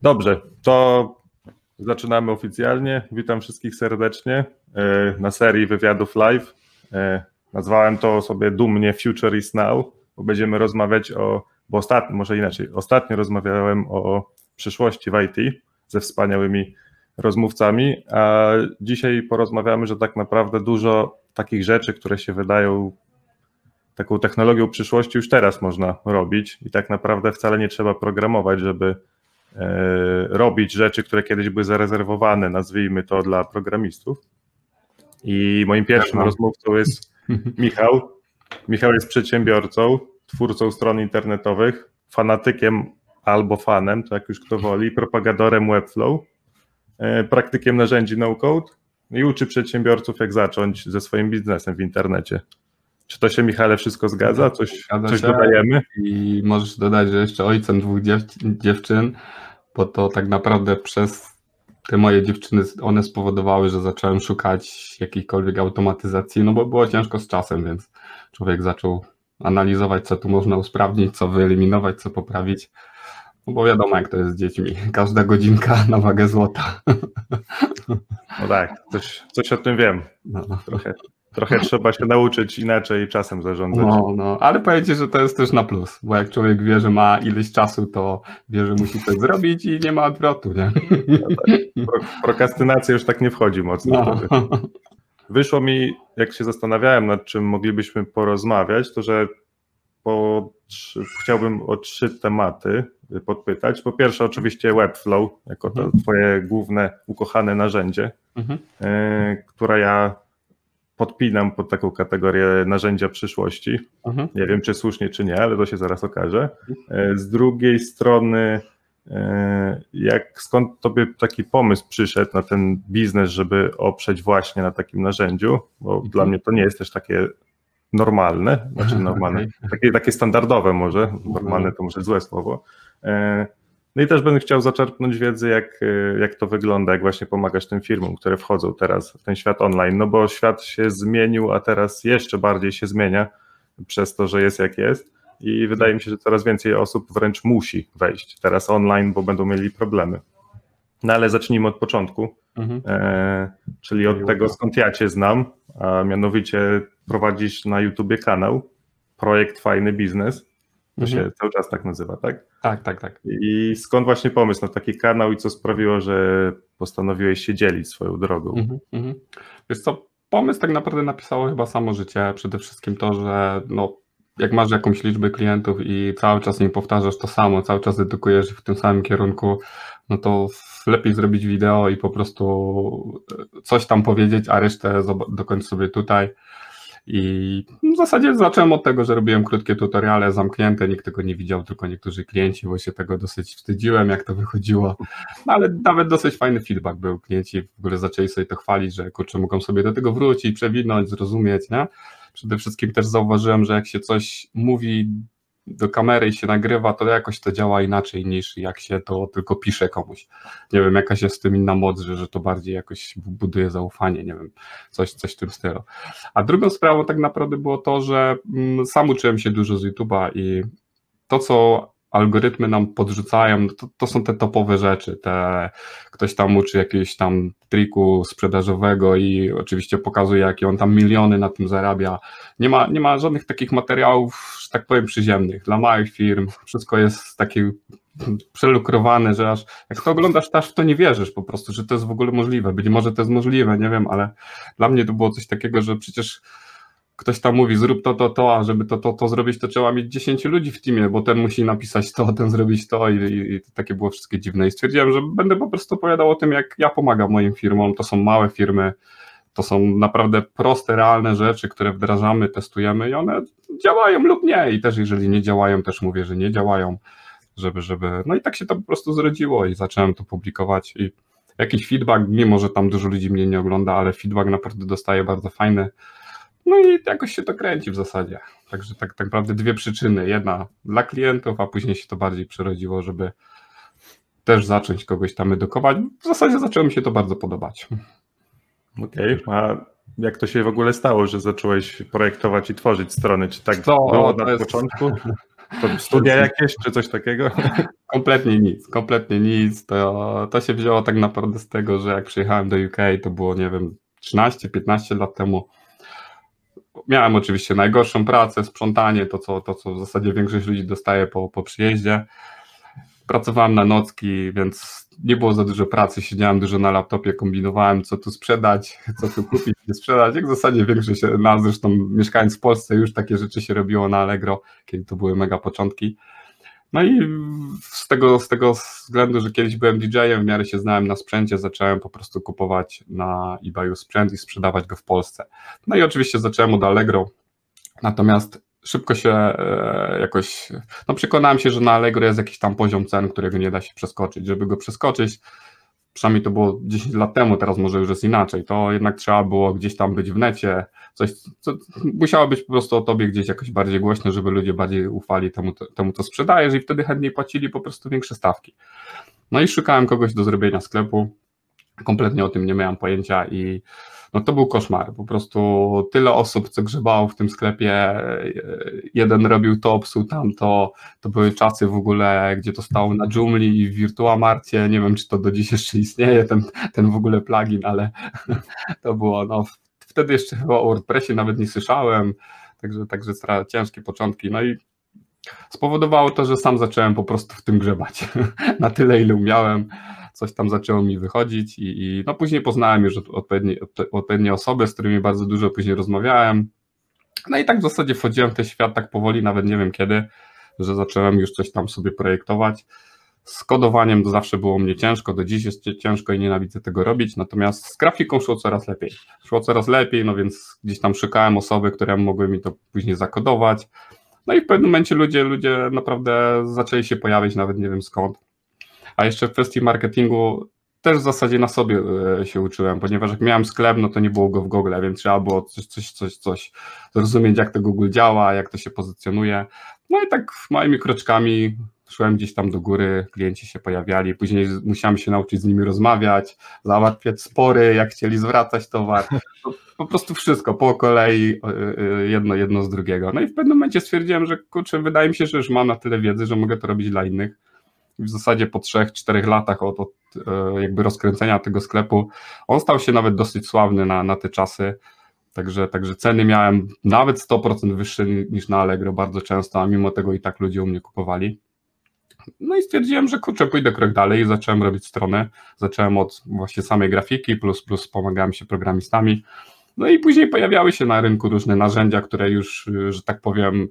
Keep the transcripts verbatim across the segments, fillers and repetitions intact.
Dobrze, to zaczynamy oficjalnie. Witam wszystkich serdecznie na serii wywiadów live. Nazwałem to sobie dumnie Future is Now, bo będziemy rozmawiać o, bo ostatnio, może inaczej, ostatnio rozmawiałem o przyszłości w I T ze wspaniałymi rozmówcami, a dzisiaj porozmawiamy, że tak naprawdę dużo takich rzeczy, które się wydają taką technologią przyszłości, już teraz można robić i tak naprawdę wcale nie trzeba programować, żeby robić rzeczy, które kiedyś były zarezerwowane, nazwijmy to, dla programistów. I moim pierwszym tak, rozmówcą jest Michał. Michał jest przedsiębiorcą, twórcą stron internetowych, fanatykiem albo fanem, to jak już kto woli, propagatorem Webflow, praktykiem narzędzi no-code i uczy przedsiębiorców, jak zacząć ze swoim biznesem w internecie. Czy to się, Michale, wszystko zgadza? Coś, coś dodajemy? I możesz dodać, że jeszcze ojcem dwóch dziew- dziewczyn, bo to tak naprawdę przez te moje dziewczyny, one spowodowały, że zacząłem szukać jakiejkolwiek automatyzacji, no bo było ciężko z czasem, więc człowiek zaczął analizować, co tu można usprawnić, co wyeliminować, co poprawić, no bo wiadomo, jak to jest z dziećmi, każda godzinka na wagę złota. No tak, coś, coś o tym wiem, no. trochę. Trochę trzeba się nauczyć inaczej czasem zarządzać. No, no, ale powiedzcie, że to jest też na plus, bo jak człowiek wie, że ma ileś czasu, to wie, że musi coś zrobić i nie ma odwrotu, nie? No tak. Pro, prokrastynacja już tak nie wchodzi mocno. No. Wyszło mi, jak się zastanawiałem, nad czym moglibyśmy porozmawiać, to że po, chciałbym o trzy tematy podpytać. Po pierwsze oczywiście Webflow, jako to mhm. twoje główne, ukochane narzędzie, mhm. y, które ja podpinam pod taką kategorię narzędzia przyszłości. Mhm. Nie wiem, czy słusznie, czy nie, ale to się zaraz okaże. Z drugiej strony, jak skąd tobie taki pomysł przyszedł na ten biznes, żeby oprzeć właśnie na takim narzędziu, bo mhm. dla mnie to nie jest też takie normalne, znaczy normalne, okay. takie, takie standardowe może, normalne to może złe słowo. No i też będę chciał zaczerpnąć wiedzy, jak, jak to wygląda, jak właśnie pomagać tym firmom, które wchodzą teraz w ten świat online, no bo świat się zmienił, a teraz jeszcze bardziej się zmienia przez to, że jest jak jest i wydaje mi się, że coraz więcej osób wręcz musi wejść teraz online, bo będą mieli problemy. No ale zacznijmy od początku, mhm. e, czyli od tego, skąd ja cię znam, a mianowicie prowadzisz na YouTubie kanał Projekt Fajny Biznes. To mhm. się cały czas tak nazywa, tak? Tak, tak, tak. I skąd właśnie pomysł na taki kanał i co sprawiło, że postanowiłeś się dzielić swoją drogą? Mhm, mhm. Wiesz co, pomysł tak naprawdę napisało chyba samo życie. Przede wszystkim to, że no, jak masz jakąś liczbę klientów i cały czas im powtarzasz to samo, cały czas edukujesz w tym samym kierunku, no to lepiej zrobić wideo i po prostu coś tam powiedzieć, a resztę dokończ sobie tutaj. I w zasadzie zacząłem od tego, że robiłem krótkie tutoriale zamknięte, nikt tego nie widział, tylko niektórzy klienci, bo się tego dosyć wstydziłem, jak to wychodziło, no ale nawet dosyć fajny feedback był, klienci w ogóle zaczęli sobie to chwalić, że kurczę, mogą sobie do tego wrócić, przewinąć, zrozumieć, nie? Przede wszystkim też zauważyłem, że jak się coś mówi do kamery i się nagrywa, to jakoś to działa inaczej niż jak się to tylko pisze komuś. Nie wiem, jakaś jest w tym inna moc, że, że to bardziej jakoś buduje zaufanie, nie wiem, coś, coś w tym stylu. A drugą sprawą tak naprawdę było to, że sam uczyłem się dużo z YouTube'a i to, co algorytmy nam podrzucają, to, to są te topowe rzeczy, te, ktoś tam uczy jakiegoś tam triku sprzedażowego i oczywiście pokazuje, jakie on tam miliony na tym zarabia. Nie ma, nie ma żadnych takich materiałów, że tak powiem, przyziemnych dla małych firm, wszystko jest takie przelukrowane, że aż jak to oglądasz, to aż w to nie wierzysz po prostu, że to jest w ogóle możliwe, być może to jest możliwe, nie wiem, ale dla mnie to było coś takiego, że przecież ktoś tam mówi, zrób to, to, to, a żeby to, to, to zrobić, to trzeba mieć dziesięciu ludzi w teamie, bo ten musi napisać to, ten zrobić to i, i, i takie było wszystkie dziwne. I stwierdziłem, że będę po prostu opowiadał o tym, jak ja pomagam moim firmom. To są małe firmy, to są naprawdę proste, realne rzeczy, które wdrażamy, testujemy i one działają lub nie. I też jeżeli nie działają, też mówię, że nie działają, żeby, żeby... No i tak się to po prostu zrodziło i zacząłem to publikować i jakiś feedback, mimo że tam dużo ludzi mnie nie ogląda, ale feedback naprawdę dostaję bardzo fajny. No i jakoś się to kręci w zasadzie. Także tak, tak naprawdę dwie przyczyny. Jedna dla klientów, a później się to bardziej przerodziło, żeby też zacząć kogoś tam edukować. W zasadzie zaczęło mi się to bardzo podobać. Okej, okay. A jak to się w ogóle stało, że zacząłeś projektować i tworzyć strony? Czy tak to, było to na jest... początku? To studia jakieś, czy coś takiego? Kompletnie nic, kompletnie nic. To, to się wzięło tak naprawdę z tego, że jak przyjechałem do U K, to było, nie wiem, trzynaście piętnaście lat temu. Miałem oczywiście najgorszą pracę, sprzątanie, to co, to co w zasadzie większość ludzi dostaje po, po przyjeździe. Pracowałem na nocki, więc nie było za dużo pracy, siedziałem dużo na laptopie, kombinowałem, co tu sprzedać, co tu kupić, nie sprzedać. Jak w zasadzie większość nas, zresztą mieszkając w Polsce, już takie rzeczy się robiło na Allegro, kiedy to były mega początki. No i z tego, z tego względu, że kiedyś byłem D J-em, w miarę się znałem na sprzęcie, zacząłem po prostu kupować na eBayu sprzęt i sprzedawać go w Polsce. No i oczywiście zacząłem od Allegro, natomiast szybko się e, jakoś, no przekonałem się, że na Allegro jest jakiś tam poziom cen, którego nie da się przeskoczyć. Żeby go przeskoczyć, przynajmniej to było dziesięć lat temu, teraz może już jest inaczej, to jednak trzeba było gdzieś tam być w necie, coś, co musiało być po prostu o tobie gdzieś jakoś bardziej głośno, żeby ludzie bardziej ufali temu, temu co sprzedajesz i wtedy chętniej płacili po prostu większe stawki. No i szukałem kogoś do zrobienia sklepu, kompletnie o tym nie miałem pojęcia i no to był koszmar, po prostu tyle osób, co grzebało w tym sklepie, jeden robił to, psuł tamto, to były czasy w ogóle, gdzie to stało na Joomla i w Virtuamarcie, nie wiem, czy to do dziś jeszcze istnieje, ten, ten w ogóle plugin, ale to było, no wtedy jeszcze chyba o WordPressie nawet nie słyszałem, także, także ciężkie początki, no i spowodowało to, że sam zacząłem po prostu w tym grzebać, na tyle ile umiałem. Coś tam zaczęło mi wychodzić i, i no później poznałem już odpowiednie, odpowiednie osoby, z którymi bardzo dużo później rozmawiałem. No i tak w zasadzie wchodziłem w ten świat tak powoli, nawet nie wiem kiedy, że zacząłem już coś tam sobie projektować. Z kodowaniem to zawsze było mnie ciężko, do dziś jest ciężko i nienawidzę tego robić, natomiast z grafiką szło coraz lepiej. Szło coraz lepiej, no więc gdzieś tam szukałem osoby, które mogły mi to później zakodować. No i w pewnym momencie ludzie, ludzie naprawdę zaczęli się pojawiać, nawet nie wiem skąd. A jeszcze w kwestii marketingu też w zasadzie na sobie się uczyłem, ponieważ jak miałem sklep, no to nie było go w Google, więc trzeba było coś, coś, coś, coś zrozumieć, jak to Google działa, jak to się pozycjonuje. No i tak małymi kroczkami szłem gdzieś tam do góry, klienci się pojawiali, później musiałem się nauczyć z nimi rozmawiać, załatwiać spory, jak chcieli zwracać towar. Po prostu wszystko po kolei, jedno, jedno z drugiego. No i w pewnym momencie stwierdziłem, że kurczę, wydaje mi się, że już mam na tyle wiedzy, że mogę to robić dla innych. W zasadzie po trzech, czterech latach od, od jakby rozkręcenia tego sklepu, on stał się nawet dosyć sławny na, na te czasy, także, także ceny miałem nawet sto procent wyższe niż na Allegro bardzo często, a mimo tego i tak ludzie u mnie kupowali. No i stwierdziłem, że kurczę, pójdę krok dalej i zacząłem robić strony, zacząłem od właśnie samej grafiki, plus, plus pomagałem się programistami, no i później pojawiały się na rynku różne narzędzia, które już, że tak powiem,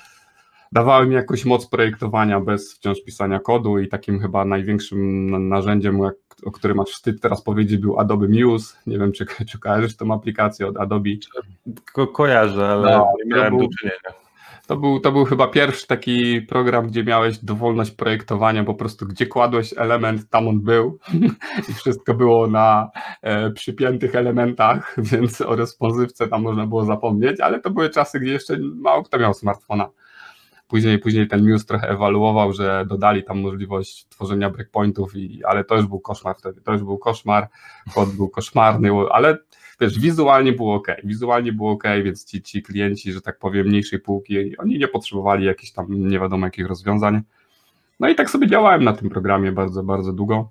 dawały mi jakąś moc projektowania bez wciąż pisania kodu i takim chyba największym narzędziem, o którym masz wstyd teraz powiedzieć, był Adobe Muse. Nie wiem, czy, czy kojarzysz tą aplikację od Adobe? Ko kojarzę, ale no, nie miałem do czynienia. To był, to był chyba pierwszy taki program, gdzie miałeś dowolność projektowania, po prostu gdzie kładłeś element, tam on był i wszystko było na e, przypiętych elementach, więc o responsywce tam można było zapomnieć, ale to były czasy, gdzie jeszcze mało kto miał smartfona. Później, później ten Muse trochę ewoluował, że dodali tam możliwość tworzenia breakpointów, i, ale to już był koszmar wtedy, to już był koszmar, kod był koszmarny, ale wiesz, wizualnie było ok, wizualnie było ok, więc ci, ci klienci, że tak powiem, mniejszej półki, oni nie potrzebowali jakichś tam nie wiadomo jakich rozwiązań. No i tak sobie działałem na tym programie bardzo, bardzo długo.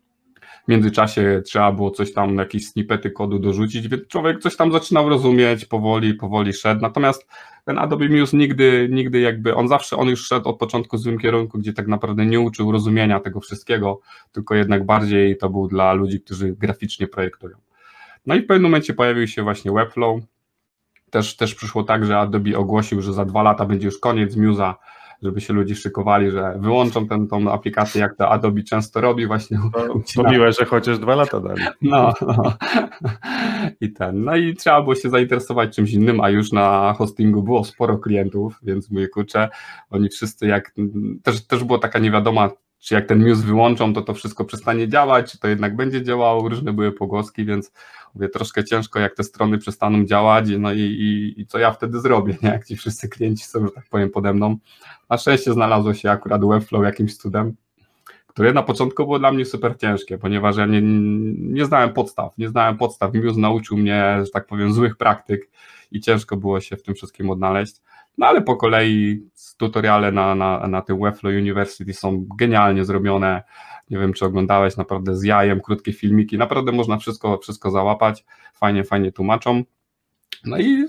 W międzyczasie trzeba było coś tam, jakieś snippety kodu dorzucić, więc człowiek coś tam zaczynał rozumieć, powoli, powoli szedł, natomiast ten Adobe Muse nigdy, nigdy jakby, on zawsze, on już szedł od początku w złym kierunku, gdzie tak naprawdę nie uczył rozumienia tego wszystkiego, tylko jednak bardziej to był dla ludzi, którzy graficznie projektują. No i w pewnym momencie pojawił się właśnie Webflow, też, też przyszło tak, że Adobe ogłosił, że za dwa lata będzie już koniec Muse'a, żeby się ludzie szykowali, że wyłączą tę tą aplikację, jak to Adobe często robi właśnie. To, to miłe, że chociaż dwa lata dali. No, no. I ten, no i trzeba było się zainteresować czymś innym, a już na hostingu było sporo klientów, więc mówię, kurczę, oni wszyscy jak, też, też była taka niewiadoma, czy jak ten Muse wyłączą, to to wszystko przestanie działać, czy to jednak będzie działało, różne były pogłoski, więc mówię, troszkę ciężko, jak te strony przestaną działać, no i, i, i co ja wtedy zrobię, nie? Jak ci wszyscy klienci są, że tak powiem, pode mną. Na szczęście znalazło się akurat Webflow jakimś cudem, które na początku było dla mnie super ciężkie, ponieważ ja nie, nie znałem podstaw, nie znałem podstaw. Muse nauczył mnie, że tak powiem, złych praktyk i ciężko było się w tym wszystkim odnaleźć. No ale po kolei tutoriale na, na, na tym Webflow University są genialnie zrobione. Nie wiem, czy oglądałeś, naprawdę z jajem, krótkie filmiki, naprawdę można wszystko, wszystko załapać, fajnie, fajnie tłumaczą. No i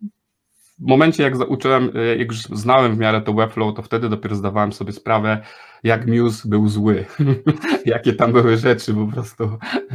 w momencie, jak uczyłem, jak już znałem w miarę to Webflow, to wtedy dopiero zdawałem sobie sprawę, jak Muse był zły, jakie tam były rzeczy po prostu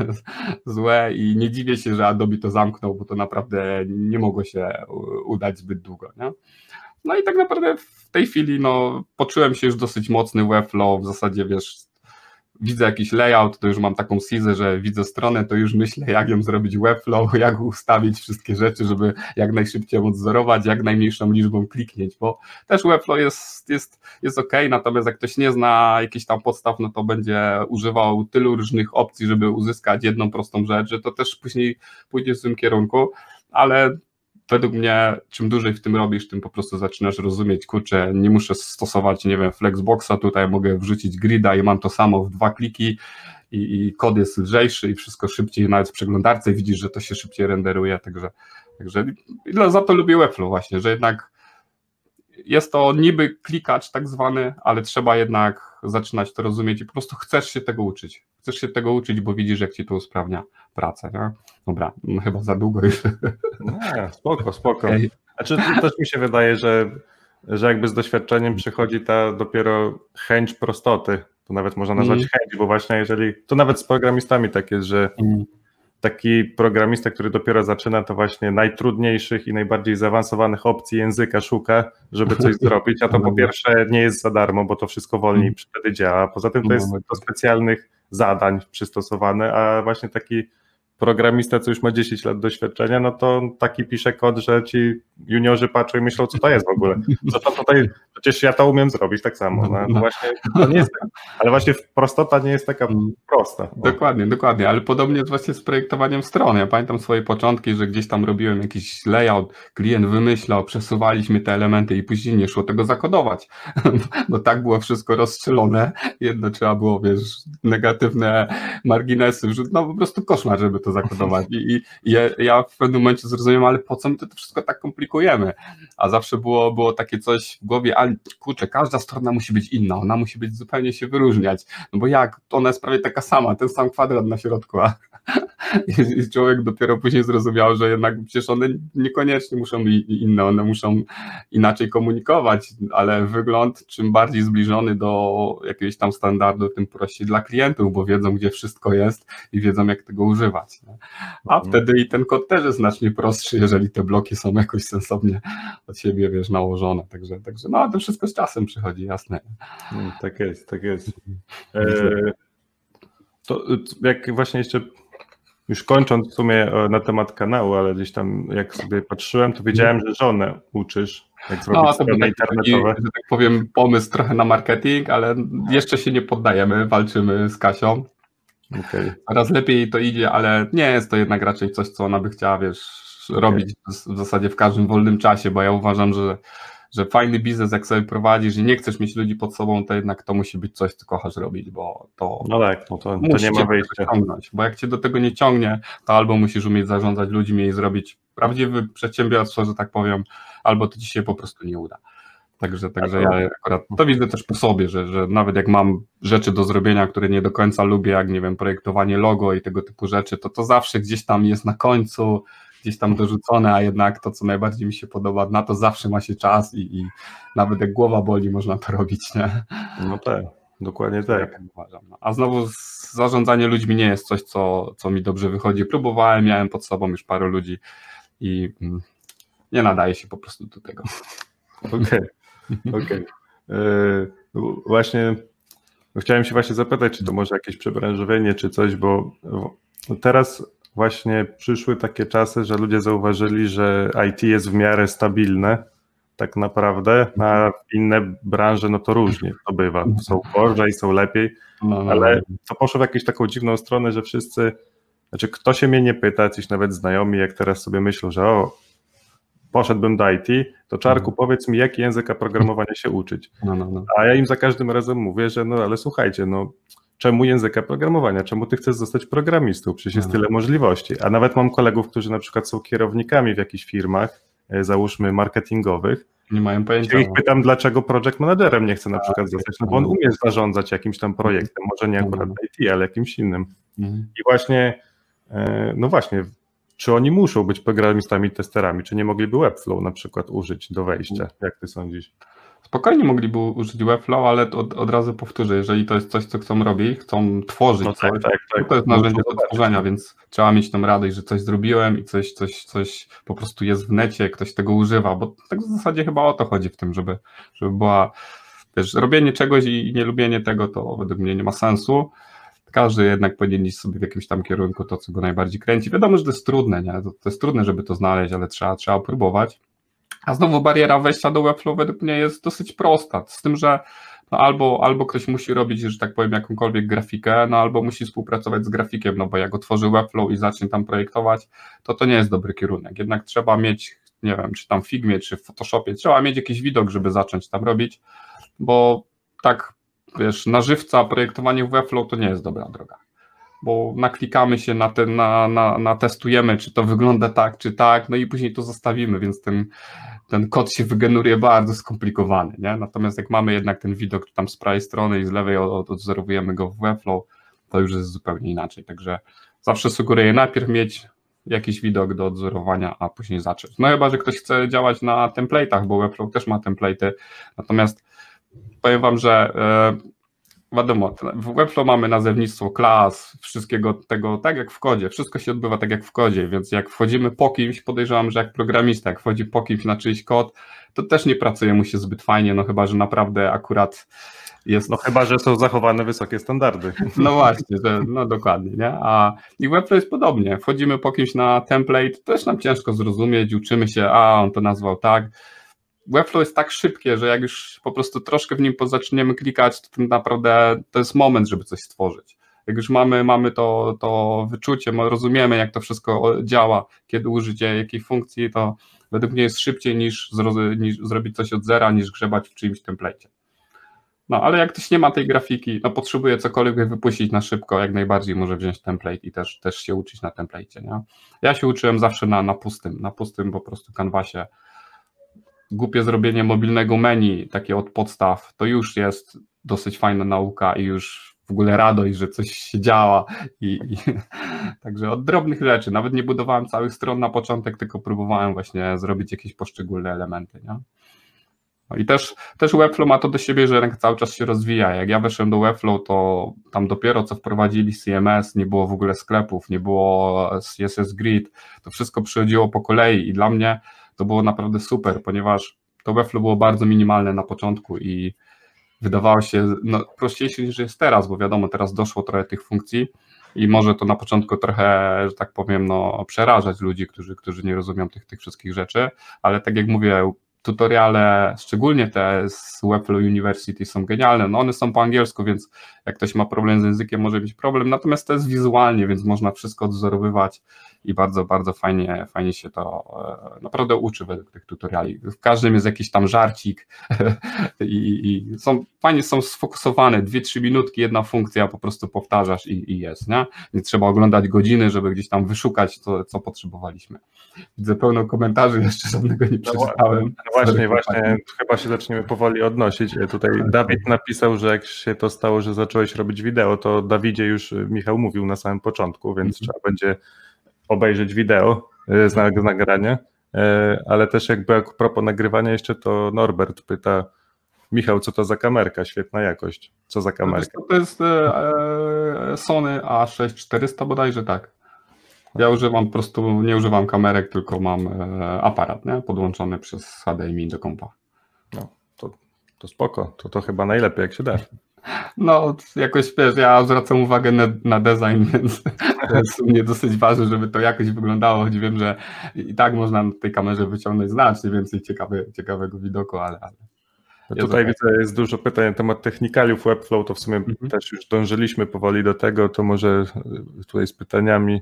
złe i nie dziwię się, że Adobe to zamknął, bo to naprawdę nie mogło się udać zbyt długo, nie? No i tak naprawdę w tej chwili no, poczułem się już dosyć mocny Webflow, w zasadzie wiesz, widzę jakiś layout, to już mam taką sizę, że widzę stronę, to już myślę, jak ją zrobić Webflow, jak ustawić wszystkie rzeczy, żeby jak najszybciej móc wzorować, jak najmniejszą liczbą kliknięć, bo też Webflow jest, jest, jest ok, natomiast jak ktoś nie zna jakichś tam podstaw, no to będzie używał tylu różnych opcji, żeby uzyskać jedną prostą rzecz, że to też później pójdzie w tym kierunku, ale według mnie, czym dłużej w tym robisz, tym po prostu zaczynasz rozumieć, kurczę, nie muszę stosować, nie wiem, Flexboxa, tutaj mogę wrzucić grida i mam to samo w dwa kliki i, i kod jest lżejszy i wszystko szybciej, nawet w przeglądarce widzisz, że to się szybciej renderuje, także, także za to lubię Webflow właśnie, że jednak jest to niby klikacz tak zwany, ale trzeba jednak zaczynać to rozumieć i po prostu chcesz się tego uczyć. Chcesz się tego uczyć, bo widzisz, jak ci to usprawnia pracę. Nie? Dobra, no chyba za długo już. Nie, spoko, spoko. Okay. Znaczy, też mi się wydaje, że, że jakby z doświadczeniem przychodzi ta dopiero chęć prostoty. To nawet można nazwać mm. chęć, bo właśnie jeżeli, to nawet z programistami tak jest, że mm. taki programista, który dopiero zaczyna, to właśnie najtrudniejszych i najbardziej zaawansowanych opcji języka szuka, żeby coś zrobić, a to po pierwsze nie jest za darmo, bo to wszystko wolniej wtedy działa, poza tym to jest do specjalnych zadań przystosowane, a właśnie taki programista, co już ma dziesięć lat doświadczenia, no to taki pisze kod, że ci juniorzy patrzą i myślą, co to jest w ogóle. Co to tutaj, przecież ja to umiem zrobić tak samo. No, no właśnie, to nie jest tak, ale właśnie prostota nie jest taka prosta. Dokładnie, dokładnie, ale podobnie jest właśnie z projektowaniem strony. Ja pamiętam swoje początki, że gdzieś tam robiłem jakiś layout, klient wymyślał, przesuwaliśmy te elementy i później nie szło tego zakodować, bo tak było wszystko rozstrzelone, jedno trzeba było, wiesz, negatywne marginesy, no po prostu koszmar, żeby to zakodować. I, i, i ja, ja w pewnym momencie zrozumiałem, ale po co my to wszystko tak komplikujemy? A zawsze było, było takie coś w głowie, ale kurczę, każda strona musi być inna, ona musi być zupełnie się wyróżniać, no bo jak? Ona jest prawie taka sama, ten sam kwadrat na środku, a i człowiek dopiero później zrozumiał, że jednak przecież one niekoniecznie muszą być inne, one muszą inaczej komunikować, ale wygląd czym bardziej zbliżony do jakiegoś tam standardu, tym prościej dla klientów, bo wiedzą, gdzie wszystko jest i wiedzą, jak tego używać. Nie? A mhm. wtedy i ten kod też jest znacznie prostszy, jeżeli te bloki są jakoś sensownie od siebie, wiesz, nałożone. Także, także no, to wszystko z czasem przychodzi, jasne. No, tak jest, tak jest. E, to jak właśnie jeszcze już kończąc w sumie na temat kanału, ale gdzieś tam jak sobie patrzyłem, to wiedziałem, że żonę uczysz, jak zrobić no, strony internetowe. Taki, że tak powiem, pomysł trochę na marketing, ale jeszcze się nie poddajemy, walczymy z Kasią. Okay. Coraz lepiej to idzie, ale nie jest to jednak raczej coś, co ona by chciała, wiesz, okay. robić w zasadzie w każdym wolnym czasie, bo ja uważam, że że fajny biznes, jak sobie prowadzisz i nie chcesz mieć ludzi pod sobą, to jednak to musi być coś, co kochasz robić, bo to, no tak, no to, to nie ma wyjścia. Ciągnąć, bo jak cię do tego nie ciągnie, to albo musisz umieć zarządzać ludźmi i zrobić prawdziwe przedsiębiorstwo, że tak powiem, albo to ci się po prostu nie uda. Także, także ja akurat to widzę też po sobie, że, że nawet jak mam rzeczy do zrobienia, które nie do końca lubię, jak nie wiem, projektowanie logo i tego typu rzeczy, to to zawsze gdzieś tam jest na końcu, gdzieś tam dorzucone, a jednak to, co najbardziej mi się podoba, na to zawsze ma się czas i, i nawet jak głowa boli, można to robić, nie? No tak, dokładnie tak. Ja tak uważam. A znowu zarządzanie ludźmi nie jest coś, co, co mi dobrze wychodzi. Próbowałem, miałem pod sobą już paru ludzi i mm, nie nadaje się po prostu do tego. Okej, okay. okej. Okay. Yy, właśnie chciałem się właśnie zapytać, czy to może jakieś przebranżowienie, czy coś, bo teraz właśnie przyszły takie czasy, że ludzie zauważyli, że I T jest w miarę stabilne tak naprawdę, a inne branże no to różnie to bywa, są gorzej, są lepiej, no, no, ale to poszło w jakąś taką dziwną stronę, że wszyscy, znaczy kto się mnie nie pyta, coś nawet znajomi, jak teraz sobie myślą, że o, poszedłbym do I T, to Czarku, no. powiedz mi, jaki języka programowania się uczyć, no, no, no. a ja im za każdym razem mówię, że no ale słuchajcie, no czemu języka programowania? Czemu ty chcesz zostać programistą? Przecież jest tyle możliwości. A nawet mam kolegów, którzy na przykład są kierownikami w jakichś firmach, załóżmy marketingowych, nie mają pojęcia. Ja ich pytam, dlaczego project managerem nie chce na przykład zostać, no bo on umie zarządzać jakimś tam projektem, może nie akurat I T, ale jakimś innym. I właśnie, no właśnie, czy oni muszą być programistami, testerami, czy nie mogliby Webflow na przykład użyć do wejścia, jak ty sądzisz? Spokojnie mogliby użyć Webflow, ale od, od razu powtórzę, jeżeli to jest coś, co chcą robić, chcą tworzyć no tak, coś, tak, tak. to jest narzędzie do tworzenia, więc trzeba mieć tą radość, że coś zrobiłem i coś, coś, coś po prostu jest w necie, ktoś tego używa, bo tak w zasadzie chyba o to chodzi w tym, żeby, żeby była, wiesz, robienie czegoś i nie lubienie tego, to według mnie nie ma sensu. Każdy jednak powinien iść sobie w jakimś tam kierunku to, co go najbardziej kręci. Wiadomo, że to jest trudne, nie? To, to jest trudne, żeby to znaleźć, ale trzeba, trzeba próbować. A znowu bariera wejścia do Webflow według mnie jest dosyć prosta, z tym, że no albo, albo ktoś musi robić, że tak powiem, jakąkolwiek grafikę, no albo musi współpracować z grafikiem, no bo jak otworzy Webflow i zacznie tam projektować, to to nie jest dobry kierunek. Jednak trzeba mieć, nie wiem, czy tam w Figmie, czy w Photoshopie, trzeba mieć jakiś widok, żeby zacząć tam robić, bo tak, wiesz, na żywca projektowanie w Webflow to nie jest dobra droga. Bo naklikamy się na ten, na, na, na testujemy, czy to wygląda tak, czy tak, no i później to zostawimy, więc ten, ten kod się wygeneruje bardzo skomplikowany, nie? Natomiast jak mamy jednak ten widok tam z prawej strony i z lewej odwzorowujemy go w Webflow, to już jest zupełnie inaczej, także zawsze sugeruję najpierw mieć jakiś widok do odwzorowania, a później zacząć. No chyba, że ktoś chce działać na template'ach, bo Webflow też ma template'y, natomiast powiem wam, że yy, wiadomo, w Webflow mamy nazewnictwo klas, wszystkiego tego, tak jak w kodzie, wszystko się odbywa tak jak w kodzie, więc jak wchodzimy po kimś, podejrzewam, że jak programista, jak wchodzi po kimś na czyjś kod, to też nie pracuje mu się zbyt fajnie, no chyba, że naprawdę akurat jest... No chyba, że są zachowane wysokie standardy. No właśnie, że, no dokładnie, nie? A i Webflow jest podobnie, wchodzimy po kimś na template, też nam ciężko zrozumieć, uczymy się, a on to nazwał tak. Webflow jest tak szybkie, że jak już po prostu troszkę w nim zaczniemy klikać, to tak naprawdę to jest moment, żeby coś stworzyć. Jak już mamy, mamy to, to wyczucie, rozumiemy, jak to wszystko działa, kiedy użyć jakiej funkcji, to według mnie jest szybciej niż, zro, niż zrobić coś od zera, niż grzebać w czyimś template'cie. No, ale jak ktoś nie ma tej grafiki, no potrzebuje cokolwiek wypuścić na szybko, jak najbardziej może wziąć template i też, też się uczyć na template'cie, nie? Ja się uczyłem zawsze na, na pustym, na pustym po prostu kanwasie. Głupie zrobienie mobilnego menu, takie od podstaw, to już jest dosyć fajna nauka i już w ogóle radość, że coś się działa. I, i także od drobnych rzeczy, nawet nie budowałem całych stron na początek, tylko próbowałem właśnie zrobić jakieś poszczególne elementy. Nie? No i też, też Webflow ma to do siebie, że rynek cały czas się rozwija. Jak ja weszłem do Webflow, to tam dopiero co wprowadzili C M S, nie było w ogóle sklepów, nie było C S S Grid, to wszystko przychodziło po kolei i dla mnie to było naprawdę super, ponieważ to Webflow było bardzo minimalne na początku i wydawało się no, prościejsze niż jest teraz, bo wiadomo, teraz doszło trochę tych funkcji i może to na początku trochę, że tak powiem, no, przerażać ludzi, którzy, którzy nie rozumią tych, tych wszystkich rzeczy, ale tak jak mówię, tutoriale, szczególnie te z Webflow University są genialne, no one są po angielsku, więc jak ktoś ma problem z językiem, może mieć problem, natomiast to jest wizualnie, więc można wszystko odwzorowywać i bardzo, bardzo fajnie, fajnie się to naprawdę uczy według tych tutoriali. W każdym jest jakiś tam żarcik i, i są, fajnie są sfokusowane, dwie, trzy minutki, jedna funkcja, po prostu powtarzasz i, i jest, nie? Nie trzeba oglądać godziny, żeby gdzieś tam wyszukać, co, co potrzebowaliśmy. Widzę pełno komentarzy, jeszcze żadnego nie przeczytałem. No właśnie, właśnie, chyba się zaczniemy powoli odnosić. Tutaj Dawid napisał, że jak się to stało, że zacząłeś robić wideo, to Dawidzie już Michał mówił na samym początku, więc mm-hmm. trzeba będzie obejrzeć wideo z nagrania, ale też jakby a propos nagrywania jeszcze, to Norbert pyta, Michał, co to za kamerka? Świetna jakość. Co za kamerka? To jest e, Sony A sześć czterysta bodajże, tak. Ja używam po prostu, nie używam kamerek, tylko mam e, aparat, nie? Podłączony przez H D M I do kompa. No, to, to spoko, to, to chyba najlepiej jak się da. No, jakoś wiesz, ja zwracam uwagę na, na design, więc to jest u mnie dosyć ważne, żeby to jakoś wyglądało, choć wiem, że i tak można na tej kamerze wyciągnąć znacznie więcej ciekawy, ciekawego widoku, ale... ale tutaj widzę, jest dużo pytań na temat technikaliów Webflow, to w sumie mhm. też już dążyliśmy powoli do tego, to może tutaj z pytaniami.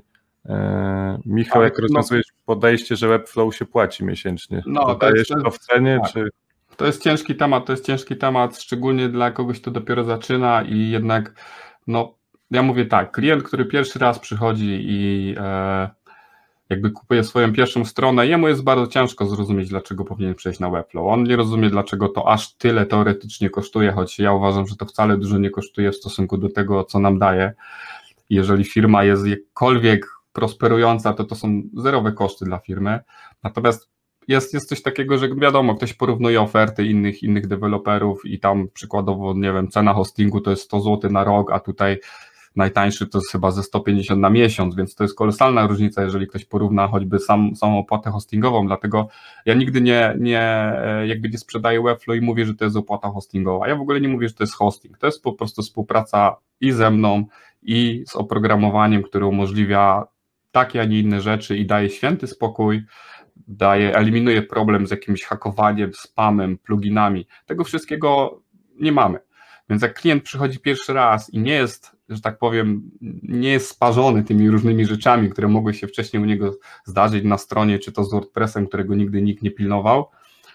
E, Michał, tak, jak no, rozwiązujesz podejście, że Webflow się płaci miesięcznie? No, to dajesz jest, to w cenie, tak. czy... To jest ciężki temat, to jest ciężki temat, szczególnie dla kogoś, kto dopiero zaczyna i jednak, no, ja mówię tak, klient, który pierwszy raz przychodzi i e, jakby kupuje swoją pierwszą stronę, jemu jest bardzo ciężko zrozumieć, dlaczego powinien przejść na Webflow. On nie rozumie, dlaczego to aż tyle teoretycznie kosztuje, choć ja uważam, że to wcale dużo nie kosztuje w stosunku do tego, co nam daje. Jeżeli firma jest jakkolwiek prosperująca, to to są zerowe koszty dla firmy. Natomiast jest, jest coś takiego, że wiadomo, ktoś porównuje oferty innych, innych deweloperów i tam przykładowo, nie wiem, cena hostingu to jest sto złotych na rok, a tutaj najtańszy to jest chyba ze sto pięćdziesiąt na miesiąc, więc to jest kolosalna różnica, jeżeli ktoś porówna choćby sam, samą opłatę hostingową, dlatego ja nigdy nie, nie, jakby nie sprzedaję Webflow i mówię, że to jest opłata hostingowa. Ja w ogóle nie mówię, że to jest hosting, to jest po prostu współpraca i ze mną, i z oprogramowaniem, które umożliwia takie, a nie inne rzeczy i daje święty spokój, daje, eliminuje problem z jakimś hakowaniem, spamem, pluginami. Tego wszystkiego nie mamy. Więc jak klient przychodzi pierwszy raz i nie jest, że tak powiem, nie jest sparzony tymi różnymi rzeczami, które mogły się wcześniej u niego zdarzyć na stronie, czy to z WordPressem, którego nigdy nikt nie pilnował,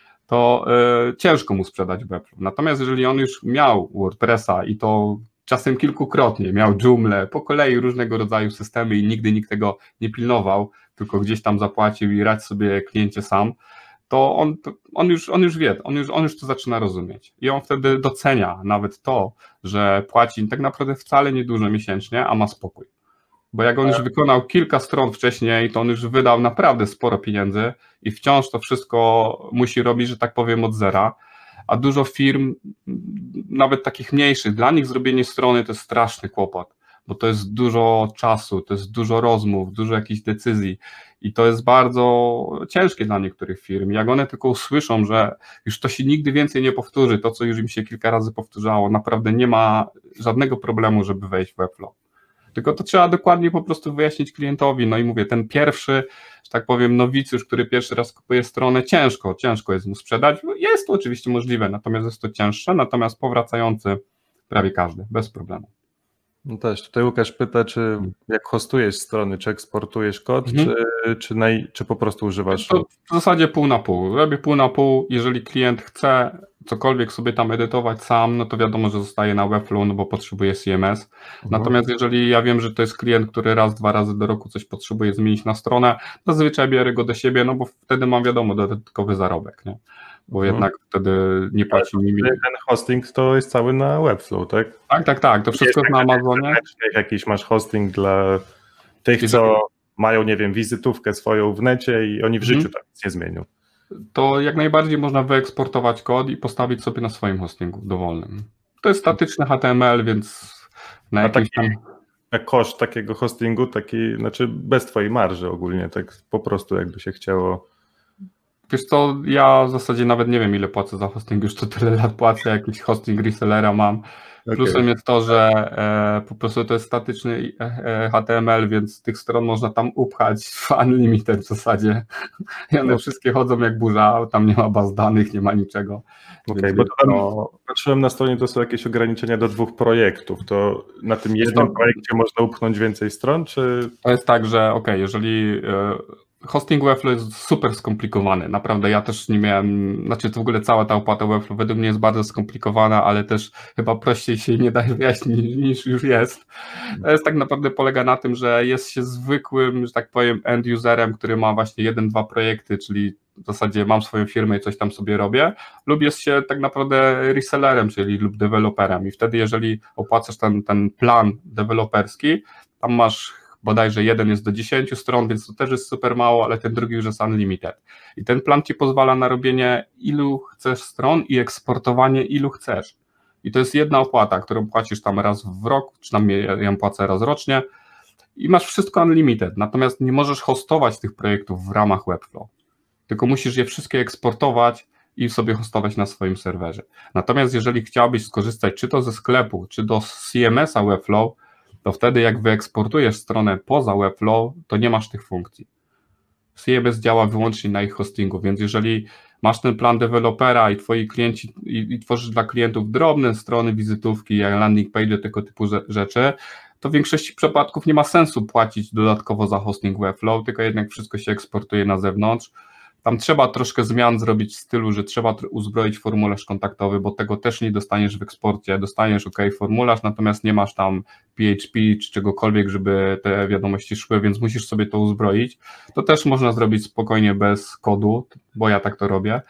to y, ciężko mu sprzedać Webflow. Natomiast jeżeli on już miał WordPressa i to czasem kilkukrotnie, miał Joomla, po kolei różnego rodzaju systemy i nigdy nikt tego nie pilnował, tylko gdzieś tam zapłacił i radź sobie kliencie sam, to on, to on, już, on już wie, on już, on już to zaczyna rozumieć. I on wtedy docenia nawet to, że płaci tak naprawdę wcale niedużo miesięcznie, a ma spokój. Bo jak on już wykonał kilka stron wcześniej, to on już wydał naprawdę sporo pieniędzy i wciąż to wszystko musi robić, że tak powiem, od zera. A dużo firm, nawet takich mniejszych, dla nich zrobienie strony to jest straszny kłopot, bo to jest dużo czasu, to jest dużo rozmów, dużo jakichś decyzji i to jest bardzo ciężkie dla niektórych firm. Jak one tylko usłyszą, że już to się nigdy więcej nie powtórzy, to co już im się kilka razy powtórzało, naprawdę nie ma żadnego problemu, żeby wejść w Webflow. Tylko to trzeba dokładnie po prostu wyjaśnić klientowi. No i mówię, ten pierwszy, że tak powiem, nowicjusz, który pierwszy raz kupuje stronę, ciężko, ciężko jest mu sprzedać. Jest to oczywiście możliwe, natomiast jest to cięższe, natomiast powracający prawie każdy, bez problemu. No też, tutaj Łukasz pyta, czy jak hostujesz strony, czy eksportujesz kod, mhm. czy, czy, naj, czy po prostu używasz? To w zasadzie pół na pół. Robię pół na pół, jeżeli klient chce cokolwiek sobie tam edytować sam, no to wiadomo, że zostaje na Webflow, no bo potrzebuje C M S. Mhm. Natomiast jeżeli ja wiem, że to jest klient, który raz, dwa razy do roku coś potrzebuje zmienić na stronę, zazwyczaj biorę go do siebie, no bo wtedy mam, wiadomo, dodatkowy zarobek, nie? Bo mhm. jednak wtedy nie płaci mi. Ten hosting to jest cały na Webflow, tak? Tak, tak, tak, to wszystko jest na Amazonie. Jakiś masz hosting dla tych, co mają, nie wiem, wizytówkę swoją w necie i oni w życiu mhm. tak nic nie zmienią. To jak najbardziej można wyeksportować kod i postawić sobie na swoim hostingu dowolnym. To jest statyczny H T M L, więc na jakimś tam... A koszt takiego hostingu, taki, znaczy bez twojej marży ogólnie, tak po prostu jakby się chciało... Wiesz co, ja w zasadzie nawet nie wiem, ile płacę za hosting, już to tyle lat płacę, jakiś hosting resellera mam. Okay. Plusem jest to, że e, po prostu to jest statyczny e, H T M L, więc tych stron można tam upchać w unlimited w zasadzie. I one no. wszystkie chodzą jak burza, tam nie ma baz danych, nie ma niczego. Okej, okay, bo tam to... patrzyłem na stronie, to są jakieś ograniczenia do dwóch projektów, to na tym jednym to... projekcie można upchnąć więcej stron, czy... To jest tak, że okej, okay, jeżeli... E, hosting Webflow jest super skomplikowany, naprawdę ja też nie miałem, znaczy to w ogóle cała ta opłata Webflow według mnie jest bardzo skomplikowana, ale też chyba prościej się nie da wyjaśnić niż już jest. To jest tak naprawdę polega na tym, że jest się zwykłym, że tak powiem, end-userem, który ma właśnie jeden, dwa projekty, czyli w zasadzie mam swoją firmę i coś tam sobie robię, lub jest się tak naprawdę resellerem, czyli lub deweloperem i wtedy jeżeli opłacasz ten, ten plan deweloperski, tam masz bodajże jeden jest do dziesięciu stron, więc to też jest super mało, ale ten drugi już jest unlimited. I ten plan ci pozwala na robienie ilu chcesz stron i eksportowanie ilu chcesz. I to jest jedna opłata, którą płacisz tam raz w rok, czy tam ja ją płacę raz rocznie i masz wszystko unlimited. Natomiast nie możesz hostować tych projektów w ramach Webflow, tylko musisz je wszystkie eksportować i sobie hostować na swoim serwerze. Natomiast jeżeli chciałbyś skorzystać czy to ze sklepu, czy do C M S-a Webflow, to wtedy jak wyeksportujesz stronę poza Webflow, to nie masz tych funkcji. C M S działa wyłącznie na ich hostingu, więc jeżeli masz ten plan dewelopera i twoi klienci i, i tworzysz dla klientów drobne strony, wizytówki, jak landing page, tego typu rzeczy, to w większości przypadków nie ma sensu płacić dodatkowo za hosting Webflow, tylko jednak wszystko się eksportuje na zewnątrz. Tam trzeba troszkę zmian zrobić w stylu, że trzeba uzbroić formularz kontaktowy, bo tego też nie dostaniesz w eksporcie. Dostaniesz OK formularz, natomiast nie masz tam P H P czy czegokolwiek, żeby te wiadomości szły, więc musisz sobie to uzbroić. To też można zrobić spokojnie bez kodu, bo ja tak to robię.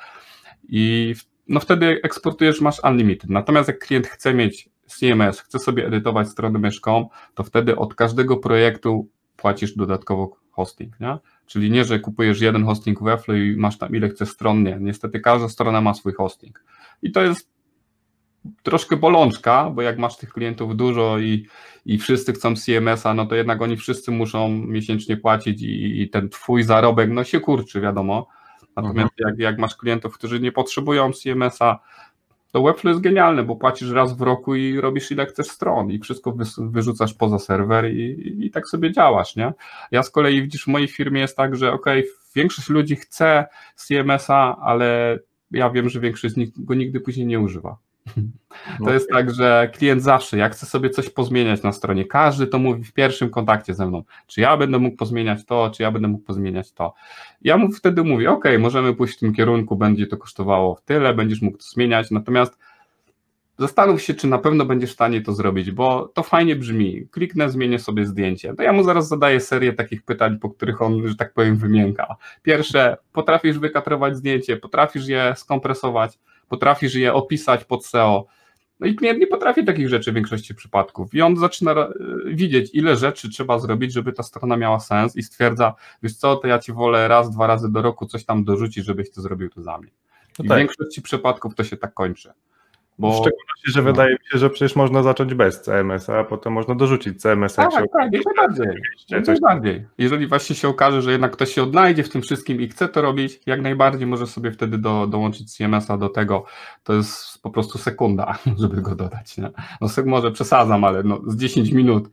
I no wtedy eksportujesz, masz unlimited. Natomiast jak klient chce mieć C M S, chce sobie edytować stronę mysz kropka com, to wtedy od każdego projektu płacisz dodatkowo hosting, nie? Czyli nie, że kupujesz jeden hosting w Webflow i masz tam ile chcesz stron, nie. Niestety każda strona ma swój hosting. I to jest troszkę bolączka, bo jak masz tych klientów dużo i, i wszyscy chcą C M S a, no to jednak oni wszyscy muszą miesięcznie płacić i, i ten twój zarobek, no się kurczy, wiadomo. Natomiast mhm. jak, jak masz klientów, którzy nie potrzebują C M S a, to Webflow jest genialne, bo płacisz raz w roku i robisz ile chcesz stron i wszystko wy, wyrzucasz poza serwer i, i, i tak sobie działasz, nie? Ja z kolei, widzisz, w mojej firmie jest tak, że okej, okay, większość ludzi chce C M S a, ale ja wiem, że większość z nich go nigdy później nie używa. To okay. jest tak, że klient zawsze, jak chce sobie coś pozmieniać na stronie, każdy to mówi w pierwszym kontakcie ze mną, czy ja będę mógł pozmieniać to, czy ja będę mógł pozmieniać to. Ja mu wtedy mówię, ok, możemy pójść w tym kierunku, będzie to kosztowało w tyle, będziesz mógł to zmieniać, natomiast zastanów się, czy na pewno będziesz w stanie to zrobić, bo to fajnie brzmi, kliknę, zmienię sobie zdjęcie. To ja mu zaraz zadaję serię takich pytań, po których on, że tak powiem, wymięka. Pierwsze, potrafisz wykadrować zdjęcie, potrafisz je skompresować, potrafisz je opisać pod S E O. No i klient nie potrafi takich rzeczy w większości przypadków. I on zaczyna widzieć, ile rzeczy trzeba zrobić, żeby ta strona miała sens i stwierdza, wiesz co, to ja ci wolę raz, dwa razy do roku coś tam dorzucić, żebyś to zrobił to za mnie. I no tak. W większości przypadków to się tak kończy. Bo, w szczególności, że no. wydaje mi się, że przecież można zacząć bez C M S a, a potem można dorzucić C M S a. Tak, tak, tak, jak najbardziej. Jak najbardziej. Jeżeli właśnie się okaże, że jednak ktoś się odnajdzie w tym wszystkim i chce to robić, jak najbardziej może sobie wtedy do, dołączyć C M S a do tego. To jest po prostu sekunda, żeby go dodać. Nie? No może przesadzam, ale no, z dziesięć minut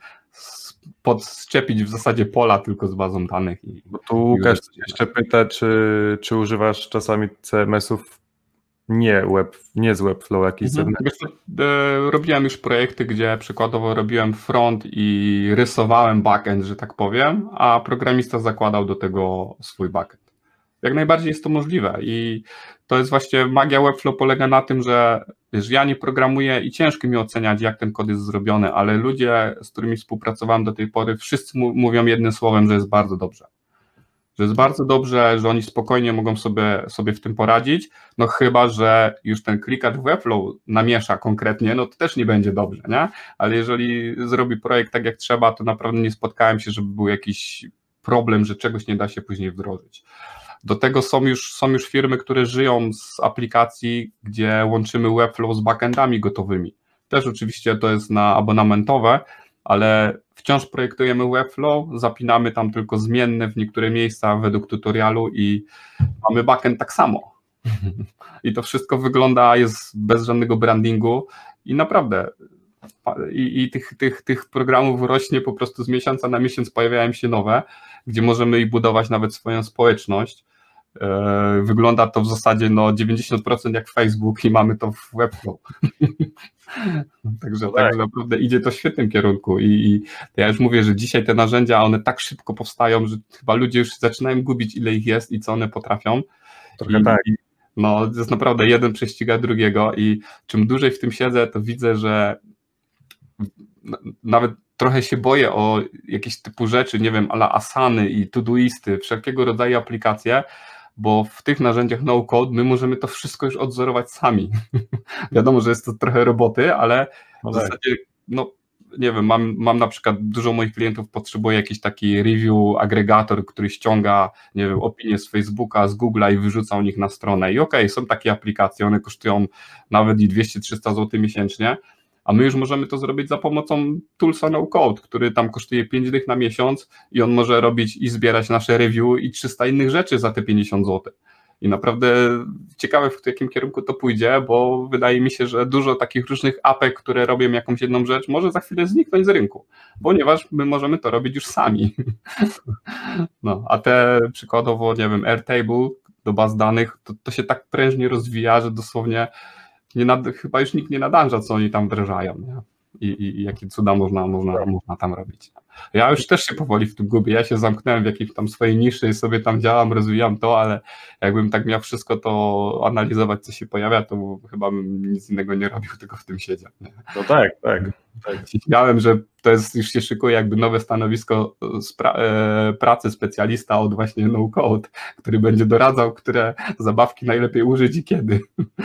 podczepić w zasadzie pola tylko z bazą danych. I, Bo tu Łukasz jeszcze pyta, czy, czy używasz czasami C M S ów Nie, web, nie z Webflow jakiś mhm. zewnętrzny. E, robiłem już projekty, gdzie przykładowo robiłem front i rysowałem backend, że tak powiem, a programista zakładał do tego swój backend. Jak najbardziej jest to możliwe i to jest właśnie magia Webflow polega na tym, że wiesz, ja nie programuję i ciężko mi oceniać, jak ten kod jest zrobiony, ale ludzie, z którymi współpracowałem do tej pory, wszyscy mówią jednym słowem, że jest bardzo dobrze. Że jest bardzo dobrze, że oni spokojnie mogą sobie, sobie w tym poradzić, no chyba, że już ten klikacz w Webflow namiesza konkretnie, no to też nie będzie dobrze, nie? Ale jeżeli zrobi projekt tak jak trzeba, to naprawdę nie spotkałem się, żeby był jakiś problem, że czegoś nie da się później wdrożyć. Do tego są już, są już firmy, które żyją z aplikacji, gdzie łączymy Webflow z backendami gotowymi. Też oczywiście to jest na abonamentowe, ale wciąż projektujemy Webflow, zapinamy tam tylko zmienne w niektóre miejsca według tutorialu i mamy backend tak samo. I to wszystko wygląda, jest bez żadnego brandingu i naprawdę i, i tych, tych, tych programów rośnie po prostu z miesiąca na miesiąc, pojawiają się nowe, gdzie możemy i budować nawet swoją społeczność. Wygląda to w zasadzie no dziewięćdziesiąt procent jak Facebook i mamy to w Webflow. Także, no tak. także naprawdę idzie to w świetnym kierunku i, i ja już mówię, że dzisiaj te narzędzia, one tak szybko powstają, że chyba ludzie już zaczynają gubić, ile ich jest i co one potrafią. Trochę I, tak. No jest naprawdę jeden prześciga drugiego i czym dłużej w tym siedzę, to widzę, że nawet trochę się boję o jakieś typu rzeczy, nie wiem, ala Asany i Todoisty, wszelkiego rodzaju aplikacje, bo w tych narzędziach no-code my możemy to wszystko już odzorować sami. Wiadomo, że jest to trochę roboty, ale no w tak. zasadzie, no nie wiem, mam, mam na przykład, dużo moich klientów potrzebuje jakiś taki review agregator, który ściąga, nie wiem, opinie z Facebooka, z Google'a i wyrzuca u nich na stronę. I okej, okay, są takie aplikacje, one kosztują nawet i dwieście trzysta złotych miesięcznie, a my już możemy to zrobić za pomocą toolsa no-code, który tam kosztuje pięć dych na miesiąc i on może robić i zbierać nasze review i trzysta innych rzeczy za te pięćdziesiąt złotych. I naprawdę ciekawe, w jakim kierunku to pójdzie, bo wydaje mi się, że dużo takich różnych apek, które robią jakąś jedną rzecz, może za chwilę zniknąć z rynku, ponieważ my możemy to robić już sami. No, a te przykładowo, nie wiem, Airtable do baz danych, to, to się tak prężnie rozwija, że dosłownie nie nad, chyba już nikt nie nadąża, co oni tam wdrażają, nie? I, i, i jakie cuda można, można, można tam robić. Ja już też się powoli w tym gubię, ja się zamknąłem w jakiejś tam swojej niszy i sobie tam działam, rozwijam to, ale jakbym tak miał wszystko to analizować, co się pojawia, to chyba bym nic innego nie robił, tylko w tym siedział. Nie? No tak, tak. tak. Śmiałem, że to jest, już się szykuje jakby nowe stanowisko pra- e, pracy specjalista od właśnie no-code, który będzie doradzał, które zabawki najlepiej użyć i kiedy.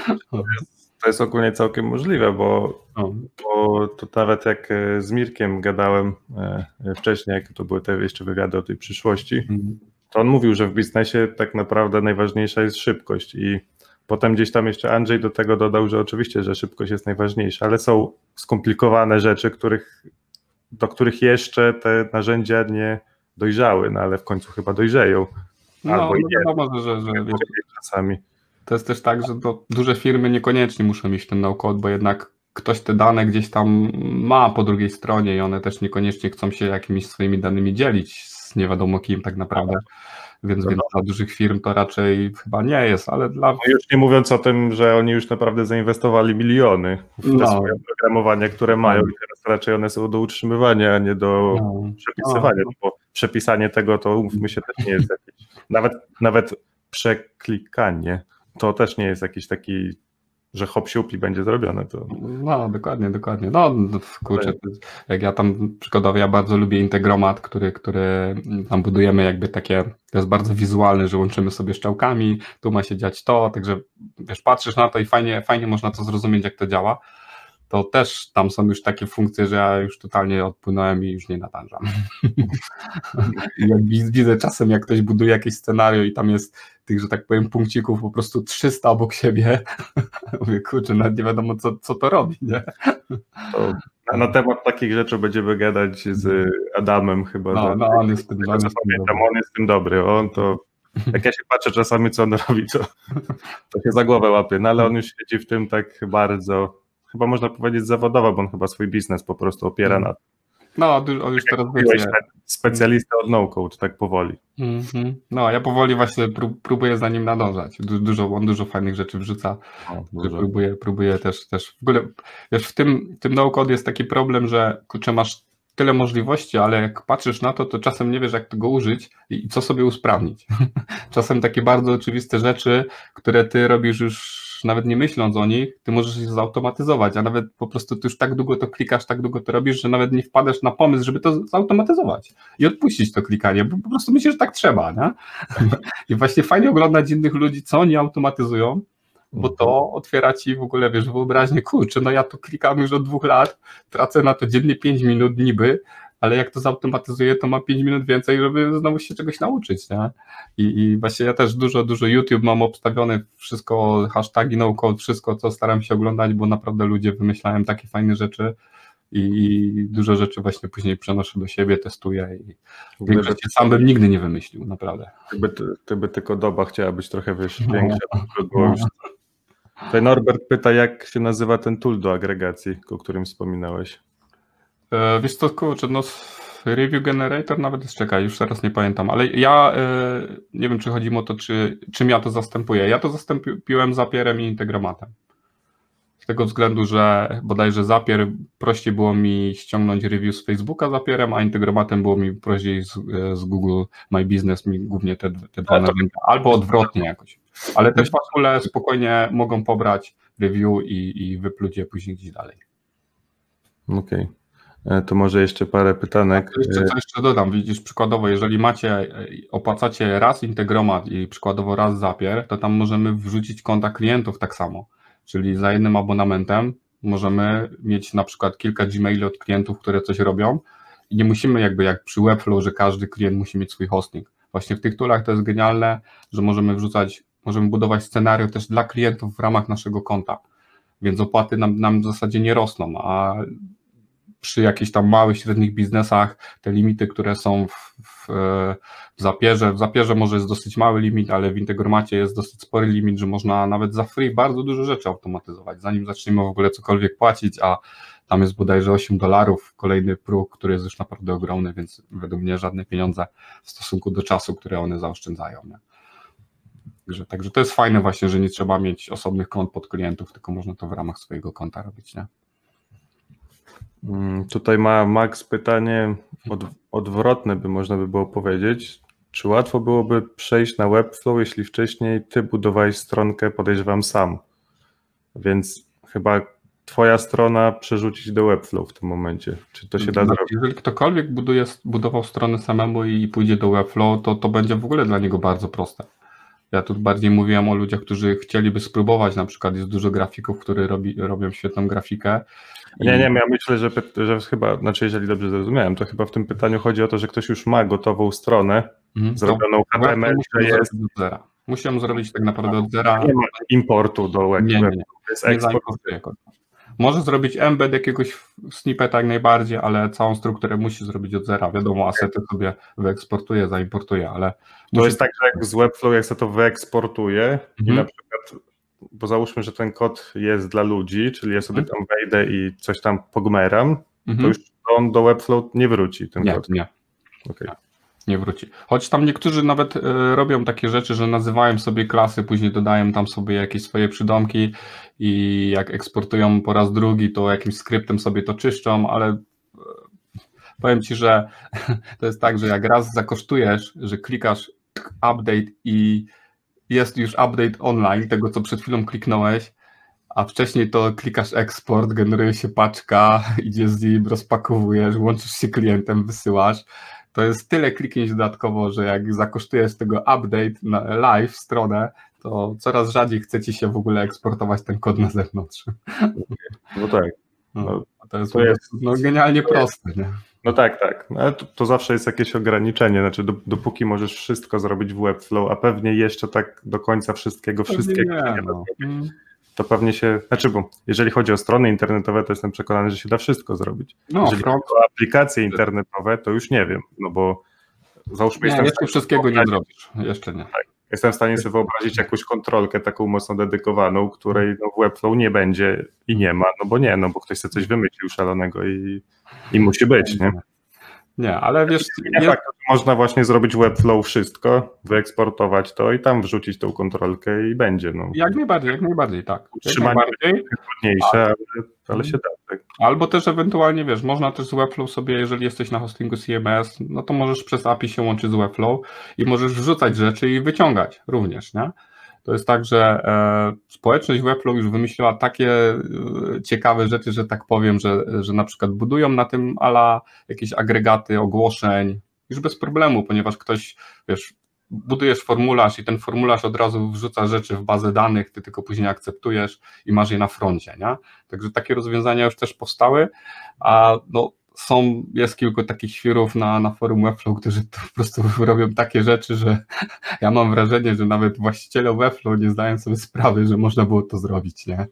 To jest ogólnie całkiem możliwe, bo, bo to nawet jak z Mirkiem gadałem wcześniej, jak to były te jeszcze wywiady o tej przyszłości, to on mówił, że w biznesie tak naprawdę najważniejsza jest szybkość i potem gdzieś tam jeszcze Andrzej do tego dodał, że oczywiście, że szybkość jest najważniejsza, ale są skomplikowane rzeczy, których, do których jeszcze te narzędzia nie dojrzały, no ale w końcu chyba dojrzeją. No, Albo no nie. wiadomo, że, że, że czasami. To jest też tak, że to duże firmy niekoniecznie muszą mieć ten no-code, bo jednak ktoś te dane gdzieś tam ma po drugiej stronie i one też niekoniecznie chcą się jakimiś swoimi danymi dzielić z nie wiadomo kim tak naprawdę, więc, więc dla dużych firm to raczej chyba nie jest, ale dla... No już nie mówiąc o tym, że oni już naprawdę zainwestowali miliony w te no. swoje oprogramowania, które mają i teraz raczej one są do utrzymywania, a nie do no. przepisywania, no. bo przepisanie tego to umówmy się też nie jest jakieś, nawet, nawet przeklikanie to też nie jest jakiś taki, że hop siup i będzie zrobione. To... No, dokładnie, dokładnie. No, kurczę, jak ja tam przykładowo, ja bardzo lubię Integromat, który, który tam budujemy jakby takie, to jest bardzo wizualne, że łączymy sobie szczałkami, tu ma się dziać to, także wiesz, patrzysz na to i fajnie, fajnie można to zrozumieć, jak to działa. To też tam są już takie funkcje, że ja już totalnie odpłynąłem i już nie nadążam. Jak widzę czasem, jak ktoś buduje jakieś scenario i tam jest tych, że tak powiem, punkcików po prostu trzysta obok siebie, mówię, kurczę, nawet nie wiadomo, co, co to robi, nie? To na, na temat takich rzeczy będziemy gadać z Adamem chyba. No, że, no on jest tym, tego, co pamiętam, on jest tym dobry, on to, jak ja się patrzę czasami, co on robi, to, to się za głowę łapie, no ale on już siedzi w tym tak bardzo... Chyba można powiedzieć zawodowo, bo on chyba swój biznes po prostu opiera na... No, on już teraz wiecie. Specjalista od no-code, tak powoli. Mm-hmm. No, ja powoli właśnie prób, próbuję za nim nadążać. Du- dużo, on dużo fajnych rzeczy wrzuca. O, że próbuję, próbuję też, też... W ogóle, wiesz, w tym, tym no-code jest taki problem, że kurczę, masz tyle możliwości, ale jak patrzysz na to, to czasem nie wiesz, jak tego użyć i co sobie usprawnić. Czasem takie bardzo oczywiste rzeczy, które ty robisz już nawet nie myśląc o nich, ty możesz je zautomatyzować, a nawet po prostu ty już tak długo to klikasz, tak długo to robisz, że nawet nie wpadasz na pomysł, żeby to zautomatyzować i odpuścić to klikanie, bo po prostu myślisz, że tak trzeba, nie? I właśnie fajnie oglądać innych ludzi, co oni automatyzują, bo to otwiera ci w ogóle, wiesz, wyobraźnię, kurczę, no ja to klikam już od dwóch lat, tracę na to dziennie pięć minut niby, ale jak to zautomatyzuję, to ma pięć minut więcej, żeby znowu się czegoś nauczyć, nie? I, i właśnie ja też dużo, dużo YouTube mam obstawione, wszystko, hashtagi no-code, wszystko, co staram się oglądać, bo naprawdę ludzie wymyślają takie fajne rzeczy i, i dużo rzeczy właśnie później przenoszę do siebie, testuję i większości sam bym nigdy nie wymyślił, naprawdę. Gdyby, gdyby tylko doba chciała być trochę wiesz, większa, to było już... Tutaj Norbert pyta, jak się nazywa ten tool do agregacji, o którym wspominałeś. E, wiesz co, kurczę, no Review Generator nawet jest, czekaj, już teraz nie pamiętam, ale ja e, nie wiem, czy chodzi mi o to, czy, czym ja to zastępuję. Ja to zastąpiłem Zapierem i Integromatem. Z tego względu, że bodajże Zapier prościej było mi ściągnąć review z Facebooka Zapierem, a Integromatem było mi prościej z, z Google My Business, mi głównie te, te dwa narzędzia, albo odwrotnie jakoś. Ale te dwa spokojnie mogą pobrać review i, i wypluć je później gdzieś dalej. Okej. Okay. To może jeszcze parę pytanek. Jeszcze, co jeszcze dodam, widzisz, przykładowo, jeżeli macie, opłacacie raz Integromat i przykładowo raz Zapier, to tam możemy wrzucić konta klientów tak samo, czyli za jednym abonamentem możemy mieć na przykład kilka Gmaili od klientów, które coś robią i nie musimy jakby jak przy Webflow, że każdy klient musi mieć swój hosting. Właśnie w tych toolach to jest genialne, że możemy wrzucać, możemy budować scenario też dla klientów w ramach naszego konta, więc opłaty nam, nam w zasadzie nie rosną, a przy jakichś tam małych, średnich biznesach te limity, które są w, w, w Zapierze, w Zapierze może jest dosyć mały limit, ale w Integromacie jest dosyć spory limit, że można nawet za free bardzo dużo rzeczy automatyzować, zanim zaczniemy w ogóle cokolwiek płacić, a tam jest bodajże osiem dolarów, kolejny próg, który jest już naprawdę ogromny, więc według mnie żadne pieniądze w stosunku do czasu, które one zaoszczędzają. Nie? Także, także to jest fajne właśnie, że nie trzeba mieć osobnych kont pod klientów, tylko można to w ramach swojego konta robić, nie? Tutaj ma Max pytanie od, odwrotne, by można by było powiedzieć. Czy łatwo byłoby przejść na Webflow, jeśli wcześniej ty budowałeś stronkę, podejrzewam, sam? Więc chyba twoja strona przerzucić do Webflow w tym momencie. Czy to się da Znaczy, zrobić? jeżeli ktokolwiek buduje, budował stronę samemu i pójdzie do Webflow, to to będzie w ogóle dla niego bardzo proste. Ja tu bardziej mówiłem o ludziach, którzy chcieliby spróbować, na przykład jest dużo grafików, którzy robi, robią świetną grafikę. I... Nie, nie, ja myślę, że, że chyba, znaczy jeżeli dobrze zrozumiałem, to chyba w tym pytaniu chodzi o to, że ktoś już ma gotową stronę, mhm, zrobioną H T M L, że jest... od zera. Muszę zrobić tak naprawdę od zera. Nie ma importu do web. Nie, nie, nie. To jest eksport. Może zrobić embed jakiegoś snippeta jak najbardziej, ale całą strukturę musi zrobić od zera. Wiadomo, asety sobie wyeksportuje, zaimportuje, ale... To musi... jest tak, że jak z Webflow, jak się to wyeksportuje mhm. i na przykład, bo załóżmy, że ten kod jest dla ludzi, czyli ja sobie tam wejdę i coś tam pogmeram, mhm. to już on do Webflow nie wróci, ten nie, kod. Nie, okay. nie. Nie wróci. Choć tam niektórzy nawet y, robią takie rzeczy, że nazywają sobie klasy, później dodają tam sobie jakieś swoje przydomki i jak eksportują po raz drugi, to jakimś skryptem sobie to czyszczą, ale y, powiem Ci, że to jest tak, że jak raz zakosztujesz, że klikasz update i jest już update online tego, co przed chwilą kliknąłeś, a wcześniej to klikasz export, generuje się paczka, idziesz z nim, rozpakowujesz, łączysz się klientem, wysyłasz. To jest tyle kliknięć dodatkowo, że jak zakosztujesz tego update na live stronę, to coraz rzadziej chce Ci się w ogóle eksportować ten kod na zewnątrz. No tak. No, no, to jest, to jest no, genialnie proste. Nie? No tak, tak. No, ale to, to zawsze jest jakieś ograniczenie. Znaczy, do, dopóki możesz wszystko zrobić w Webflow, a pewnie jeszcze tak do końca wszystkiego, pewnie wszystkiego nie, nie no. zrobić, to pewnie się, znaczy, bo jeżeli chodzi o strony internetowe, to jestem przekonany, że się da wszystko zrobić. No, jeżeli chodzi o aplikacje internetowe, to już nie wiem, no bo załóżmy... Nie, jestem jeszcze wszystkiego nie zrobisz, jeszcze nie. Tak. Jestem w stanie sobie wyobrazić jakąś kontrolkę taką mocno dedykowaną, której no, w Webflow nie będzie i nie ma, no bo nie, no bo ktoś sobie coś wymyślił szalonego i, i musi być, nie? Nie, ale wiesz... Nie, tak, można właśnie zrobić Webflow wszystko, wyeksportować to i tam wrzucić tą kontrolkę i będzie. No. Jak najbardziej, jak najbardziej, tak. Utrzymanie jest trudniejsze, ale, ale się da. Tak. Albo też ewentualnie, wiesz, można też z Webflow sobie, jeżeli jesteś na hostingu C M S, no to możesz przez A P I się łączyć z Webflow i możesz wrzucać rzeczy i wyciągać również, nie? To jest tak, że e, społeczność Webflow już wymyśliła takie e, ciekawe rzeczy, że tak powiem, że, że na przykład budują na tym ala jakieś agregaty ogłoszeń już bez problemu, ponieważ ktoś, wiesz, budujesz formularz i ten formularz od razu wrzuca rzeczy w bazę danych, ty tylko później akceptujesz i masz je na froncie, nie? Także takie rozwiązania już też powstały, a no są, jest kilku takich świrów na, na forum Webflow, którzy to po prostu robią takie rzeczy, że ja mam wrażenie, że nawet właściciele Webflow nie zdają sobie sprawy, że można było to zrobić, nie?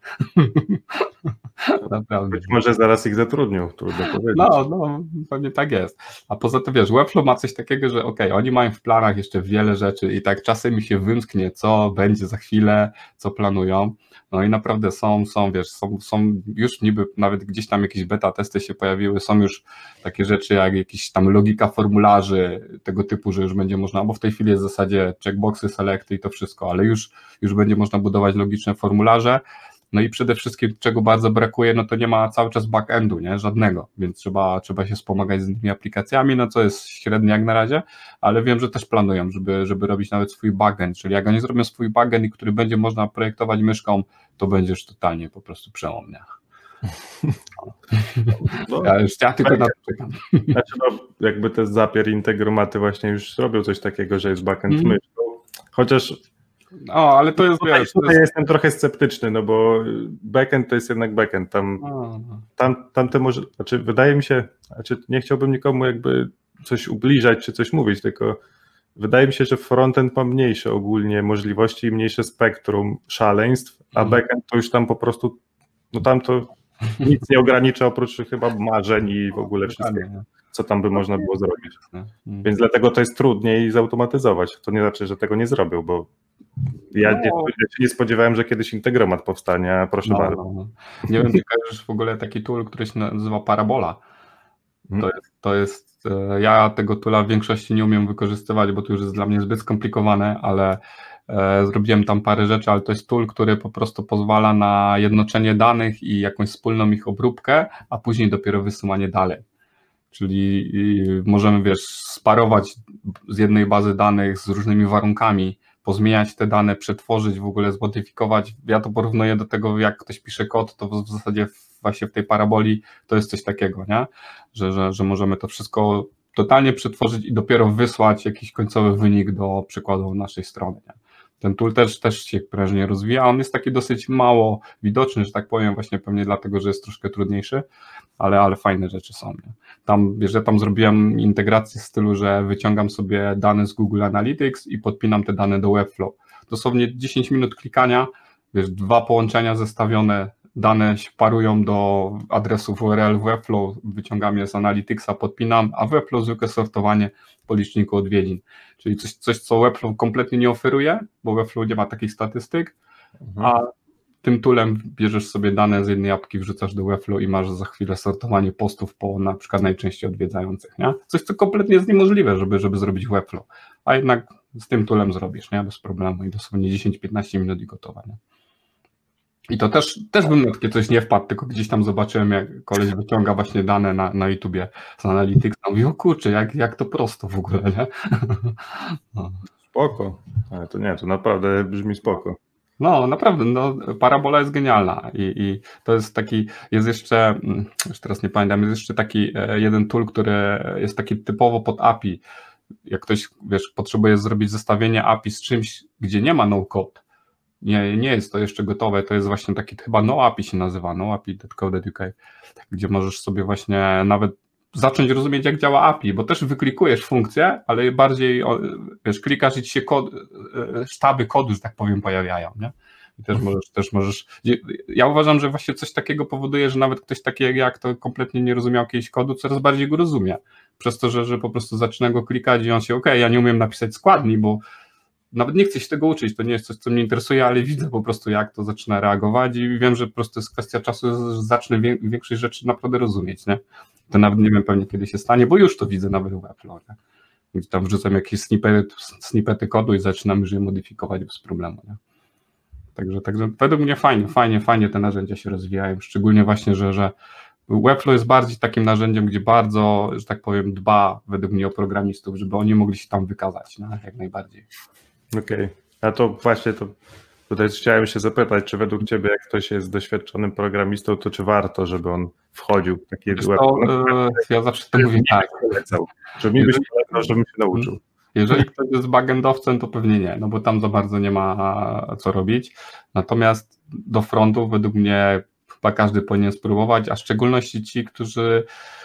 Naprawdę. Być może zaraz ich zatrudnią, trudno powiedzieć. No, no, pewnie tak jest. A poza tym, wiesz, Webflow ma coś takiego, że okej, okay, oni mają w planach jeszcze wiele rzeczy i tak czasem mi się wymsknie, co będzie za chwilę, co planują. No i naprawdę są, są, wiesz, są, są już niby nawet gdzieś tam jakieś beta testy się pojawiły, są już takie rzeczy jak jakieś tam logika formularzy tego typu, że już będzie można, bo w tej chwili jest w zasadzie checkboxy, selecty i to wszystko, ale już, już będzie można budować logiczne formularze. No i przede wszystkim, czego bardzo brakuje, no to nie ma cały czas backendu, nie? Żadnego, więc trzeba, trzeba się wspomagać z tymi aplikacjami, no co jest średnie jak na razie, ale wiem, że też planują, żeby, żeby robić nawet swój backend, czyli jak oni zrobią swój backend, i który będzie można projektować myszką, to będziesz totalnie po prostu przełomnie. No, ja już ja tylko na to czekam. Znaczy, no, jakby te Zapier, Integromaty właśnie już robią coś takiego, że jest backend mm. myszką, chociaż o, ale to jest, tutaj, wiesz, tutaj to jest... jestem trochę sceptyczny, no bo backend to jest jednak backend, tam, tam, tam te może, znaczy wydaje mi się, znaczy nie chciałbym nikomu jakby coś ubliżać czy coś mówić, tylko wydaje mi się, że frontend ma mniejsze ogólnie możliwości i mniejsze spektrum szaleństw, a mm. backend to już tam po prostu, no tam to nic nie ogranicza oprócz chyba marzeń i w ogóle wszystkiego, co tam by można było zrobić. Więc dlatego to jest trudniej zautomatyzować. To nie znaczy, że tego nie zrobią, bo ja nie, nie spodziewałem, że kiedyś Integromat powstanie, a proszę no, bardzo. No. Nie wiem, czy kojarzysz w ogóle taki tool, który się nazywa Parabola. To jest, to jest, ja tego toola w większości nie umiem wykorzystywać, bo to już jest dla mnie zbyt skomplikowane, ale zrobiłem tam parę rzeczy, ale to jest tool, który po prostu pozwala na jednoczenie danych i jakąś wspólną ich obróbkę, a później dopiero wysyłanie dalej. Czyli możemy, wiesz, sparować z jednej bazy danych z różnymi warunkami, pozmieniać te dane, przetworzyć, w ogóle zmodyfikować. Ja to porównuję do tego, jak ktoś pisze kod, to w zasadzie właśnie w tej paraboli to jest coś takiego, nie? Że, że, że możemy to wszystko totalnie przetworzyć i dopiero wysłać jakiś końcowy wynik do przykładu naszej strony, nie? Ten tool też, też się prężnie rozwija, on jest taki dosyć mało widoczny, że tak powiem, właśnie pewnie dlatego, że jest troszkę trudniejszy, ale, ale fajne rzeczy są. Nie? Tam, wiesz, ja tam zrobiłem integrację w stylu, że wyciągam sobie dane z Google Analytics i podpinam te dane do Webflow. Dosłownie dziesięć minut klikania, wiesz, dwa połączenia zestawione, dane się parują do adresów U R L w Webflow, wyciągam je z Analyticsa, podpinam, a Webflow zwykłe sortowanie po liczniku odwiedzin. Czyli coś, coś, co Webflow kompletnie nie oferuje, bo Webflow nie ma takich statystyk, mhm. a tym toolem bierzesz sobie dane z jednej apki, wrzucasz do Webflow i masz za chwilę sortowanie postów po na przykład najczęściej odwiedzających, nie? Coś, co kompletnie jest niemożliwe, żeby, żeby zrobić Webflow, a jednak z tym toolem zrobisz, nie? Bez problemu i dosłownie dziesięć piętnaście minut i gotowe, nie? I to też, też bym na takie coś nie wpadł, tylko gdzieś tam zobaczyłem, jak koleś wyciąga właśnie dane na, na YouTubie z Analytics, no mówię, o kurczę, jak, jak to prosto w ogóle, nie? No. Spoko, ale to nie, to naprawdę brzmi spoko. No, naprawdę, no, parabola jest genialna i, i to jest taki, jest jeszcze, już teraz nie pamiętam, jest jeszcze taki jeden tool, który jest taki typowo pod A P I. Jak ktoś, wiesz, potrzebuje zrobić zestawienie A P I z czymś, gdzie nie ma no-code, nie, nie jest to jeszcze gotowe, to jest właśnie taki, chyba no-A P I się nazywa, no-A P I kropka code kropka U K, gdzie możesz sobie właśnie nawet zacząć rozumieć, jak działa A P I, bo też wyklikujesz funkcję, ale bardziej, wiesz, klikasz i ci się kod, sztaby kodu, że tak powiem, pojawiają, nie? I też możesz, też możesz, ja uważam, że właśnie coś takiego powoduje, że nawet ktoś taki jak ja, kto kompletnie nie rozumiał jakiegoś kodu, coraz bardziej go rozumie, przez to, że, że po prostu zaczyna go klikać i on się, okej, okay, ja nie umiem napisać składni, bo nawet nie chcę się tego uczyć, to nie jest coś, co mnie interesuje, ale widzę po prostu, jak to zaczyna reagować i wiem, że po prostu jest kwestia czasu, że zacznę większość rzeczy naprawdę rozumieć, nie? To nawet nie wiem pewnie, kiedy się stanie, bo już to widzę nawet w Webflow, nie? Gdzie tam wrzucam jakieś snippety, snippety kodu i zaczynam już je modyfikować bez problemu, nie? Także, także według mnie fajnie, fajnie, fajnie te narzędzia się rozwijają, szczególnie właśnie, że, że Webflow jest bardziej takim narzędziem, gdzie bardzo, że tak powiem, dba według mnie o programistów, żeby oni mogli się tam wykazać, no, jak najbardziej. Okej, okay. A to właśnie to tutaj chciałem się zapytać, czy według Ciebie, jak ktoś jest doświadczonym programistą, to czy warto, żeby on wchodził w takie web? To, yy, ja zawsze to mówię tak. Czy mi byś polecał, żebym się nauczył? Jeżeli ktoś jest backendowcem, to pewnie nie, no bo tam za bardzo nie ma co robić. Natomiast do frontu według mnie chyba każdy powinien spróbować, a w szczególności ci, którzy,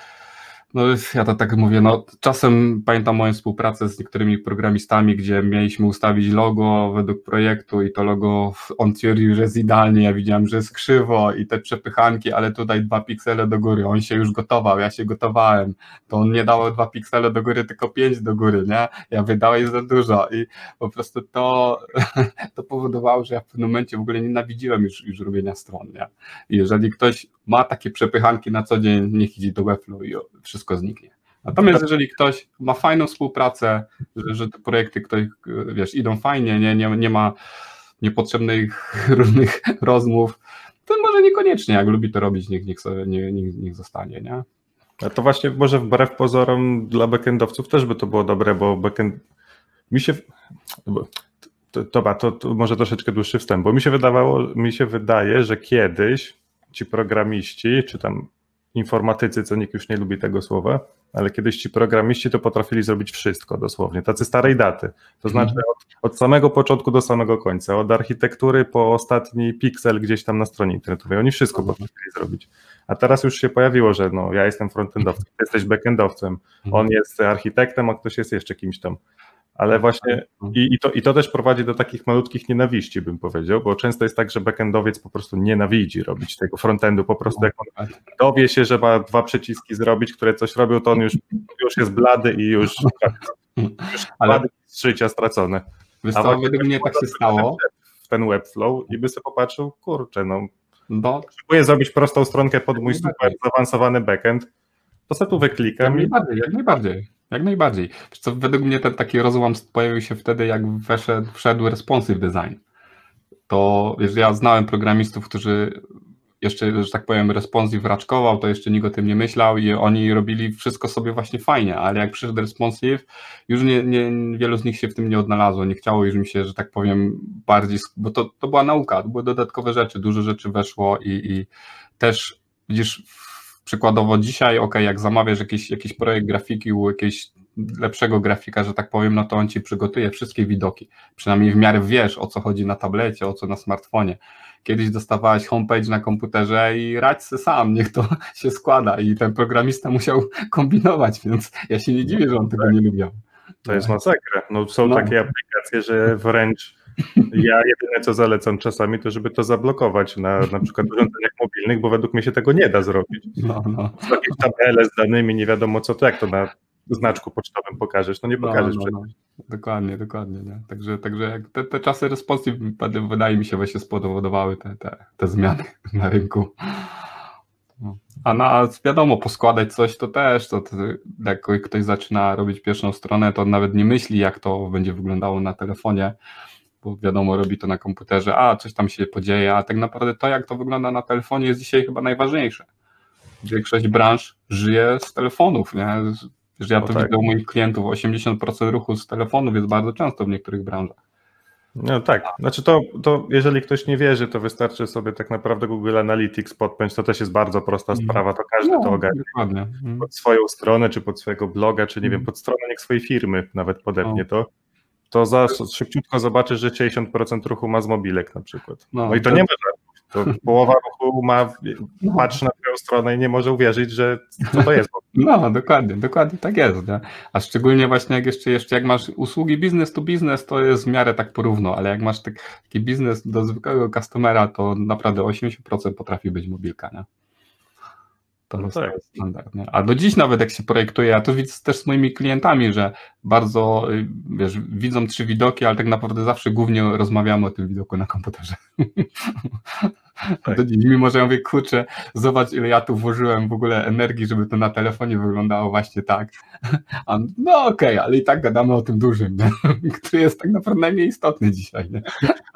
no ja to tak mówię, no czasem pamiętam moją współpracę z niektórymi programistami, gdzie mieliśmy ustawić logo według projektu i to logo on twierdził, że jest idealnie, ja widziałem, że jest krzywo i te przepychanki, ale tutaj dwa piksele do góry, on się już gotował, ja się gotowałem, to on nie dawał dwa piksele do góry, tylko pięć do góry, nie? Ja wydałeś za dużo i po prostu to, to powodowało, że ja w pewnym momencie w ogóle nienawidziłem już, już robienia stron, nie? I jeżeli ktoś ma takie przepychanki na co dzień, niech idzie do Webflow i wszystko zniknie. Natomiast jeżeli ktoś ma fajną współpracę, że, że te projekty ktoś, wiesz, idą fajnie, nie, nie, nie ma niepotrzebnych różnych rozmów, to może niekoniecznie, jak lubi to robić, niech, niech, sobie, nie, niech, niech zostanie, nie? A to właśnie może wbrew pozorom dla backendowców też by to było dobre, bo backend mi się to, to, to, to może troszeczkę dłuższy wstęp, bo mi się wydawało, mi się wydaje, że kiedyś ci programiści, czy tam informatycy, co nikt już nie lubi tego słowa, ale kiedyś ci programiści to potrafili zrobić wszystko dosłownie, tacy starej daty, to znaczy od, od samego początku do samego końca, od architektury po ostatni piksel gdzieś tam na stronie internetowej, oni wszystko potrafili zrobić, a teraz już się pojawiło, że no ja jestem frontendowcem, ty jesteś backendowcem, on jest architektem, a ktoś jest jeszcze kimś tam. Ale właśnie i, i, to, i to też prowadzi do takich malutkich nienawiści, bym powiedział, bo często jest tak, że backendowiec po prostu nienawidzi robić tego frontendu, po prostu jak on dowie się, że ma dwa przyciski zrobić, które coś robią, to on już, już jest blady i już, już ale z życia stracone. Wiesz co, według mnie tak się stało. W ten Webflow i by sobie popatrzył, kurczę, no, no próbuję zrobić prostą stronkę pod mój super zaawansowany backend, to sobie tu wyklikam. Jak najbardziej, jak najbardziej. jak najbardziej. Wiesz co, według mnie ten taki rozłam pojawił się wtedy, jak weszedł, wszedł responsive design. To wiesz, ja znałem programistów, którzy jeszcze, że tak powiem, responsive raczkował, to jeszcze nikt o tym nie myślał i oni robili wszystko sobie właśnie fajnie, ale jak przyszedł responsive, już nie, nie, wielu z nich się w tym nie odnalazło, nie chciało już mi się, że tak powiem, bardziej, bo to, to była nauka, to były dodatkowe rzeczy, dużo rzeczy weszło i, i też widzisz, przykładowo dzisiaj, ok, jak zamawiasz jakiś, jakiś projekt grafiki u jakiegoś lepszego grafika, że tak powiem, no to on ci przygotuje wszystkie widoki, przynajmniej w miarę wiesz, o co chodzi na tablecie, o co na smartfonie. Kiedyś dostawałeś homepage na komputerze i radź se sam, niech to się składa i ten programista musiał kombinować, więc ja się nie dziwię, że on tego nie lubił. To jest masakra. No, są no. takie aplikacje, że wręcz ja jedyne co zalecam czasami, to żeby to zablokować na na przykład urządzeniach mobilnych, bo według mnie się tego nie da zrobić. No, no. Jakieś tabele z danymi, nie wiadomo co to, jak to na znaczku pocztowym pokażesz, no nie pokażesz. No, no, no. Dokładnie, dokładnie. Nie? Także, także te, te czasy responsive, wydaje mi się, właśnie spowodowały te, te, te zmiany na rynku. A na, wiadomo, poskładać coś to też, to, to jak ktoś zaczyna robić pierwszą stronę, to on nawet nie myśli, jak to będzie wyglądało na telefonie, bo wiadomo, robi to na komputerze, a coś tam się podzieje, a tak naprawdę to, jak to wygląda na telefonie, jest dzisiaj chyba najważniejsze. Większość branż żyje z telefonów, nie? Że ja to tak. widzę u moich klientów, osiemdziesiąt procent ruchu z telefonów jest bardzo często w niektórych branżach. No tak, znaczy to, to jeżeli ktoś nie wierzy, to wystarczy sobie tak naprawdę Google Analytics podpiąć, to też jest bardzo prosta sprawa, to każdy no, to ogarnie. Dokładnie. Pod swoją stronę, czy pod swojego bloga, czy nie wiem, pod stronę niech swojej firmy nawet podepnie to, to za szybciutko zobaczysz, że sześćdziesiąt procent ruchu ma z mobilek na przykład. No, no i to nie ma żadnych. To połowa ruchu ma, patrzy na twoją stronę i nie może uwierzyć, że co to jest. No, dokładnie, dokładnie tak jest. Nie? A szczególnie właśnie jak jeszcze, jeszcze jak masz usługi business to business, to jest w miarę tak porówno, ale jak masz taki, taki biznes do zwykłego customera, to naprawdę osiemdziesiąt procent potrafi być mobilka, nie? To no jest tak. standard. Nie? A do dziś nawet jak się projektuje, ja to widzę też z moimi klientami, że bardzo, wiesz, widzą trzy widoki, ale tak naprawdę zawsze głównie rozmawiamy o tym widoku na komputerze. Tak. Do dziś, mimo że ja mówię, kurczę, zobacz ile ja tu włożyłem w ogóle energii, żeby to na telefonie wyglądało właśnie tak. A no okej, okay, ale i tak gadamy o tym dużym, nie? Który jest tak naprawdę najmniej istotny dzisiaj. Nie?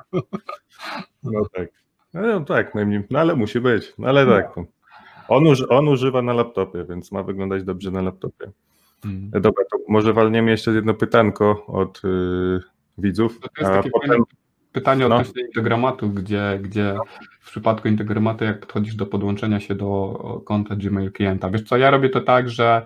No tak, no tak, najmniej, no ale musi być, no ale tak. On, uży, on używa na laptopie, więc ma wyglądać dobrze na laptopie. Hmm. Dobra, to może walniemy jeszcze jedno pytanko od yy, widzów. To jest takie potem... pytanie no. odnośnie Integramatu, gdzie, gdzie w przypadku Integramatu, jak podchodzisz do podłączenia się do konta Gmail klienta. Wiesz co, ja robię to tak, że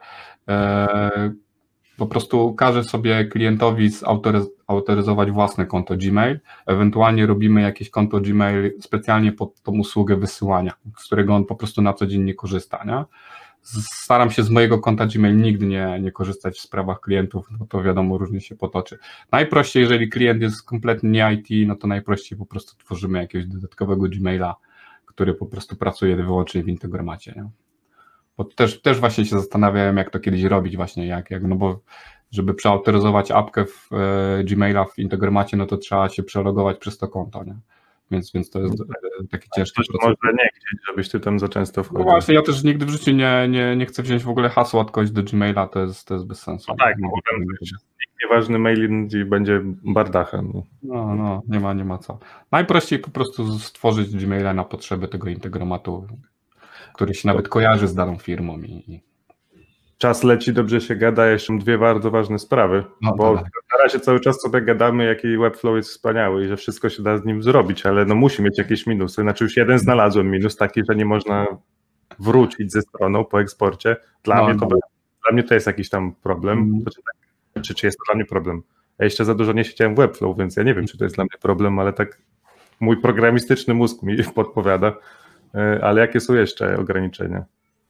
e, po prostu każę sobie klientowi zautoryzować własne konto Gmail, ewentualnie robimy jakieś konto Gmail specjalnie pod tą usługę wysyłania, z którego on po prostu na co dzień nie korzysta, nie? Staram się z mojego konta Gmail nigdy nie, nie korzystać w sprawach klientów, bo to wiadomo różnie się potoczy. Najprościej, jeżeli klient jest kompletnie nie I T, no to najprościej po prostu tworzymy jakiegoś dodatkowego Gmaila, który po prostu pracuje wyłącznie w Integramacie, nie? Bo też, też właśnie się zastanawiałem, jak to kiedyś robić właśnie, jak, jak no bo żeby przeautoryzować apkę w e, Gmaila w Integramacie, no to trzeba się przelogować przez to konto, nie? Więc, więc to jest e, taki ciężki proces. Może nie chcieć, żebyś ty tam za często wchodził. No właśnie, ja też nigdy w życiu nie, nie, nie chcę wziąć w ogóle hasła od kogoś do Gmaila, to jest, to jest bez sensu. No tak, no bo ten nieważny mail i będzie bardachem. No. no, no, nie ma, nie ma co. Najprościej po prostu stworzyć Gmaila na potrzeby tego Integramatu, który się nawet kojarzy z daną firmą. I... Czas leci, dobrze się gada, jeszcze dwie bardzo ważne sprawy, no, bo tak. Na razie cały czas sobie gadamy, jaki Webflow jest wspaniały i że wszystko się da z nim zrobić, ale no musi mieć jakieś minusy. Znaczy już jeden znalazłem minus taki, że nie można wrócić ze stroną po eksporcie. Dla, no, mnie, to, no. dla mnie to jest jakiś tam problem. Mm. Czy, czy jest to dla mnie problem? Ja jeszcze za dużo nie siedziałem w Webflow, więc ja nie wiem, czy to jest dla mnie problem, ale tak mój programistyczny mózg mi podpowiada. Ale jakie są jeszcze ograniczenia?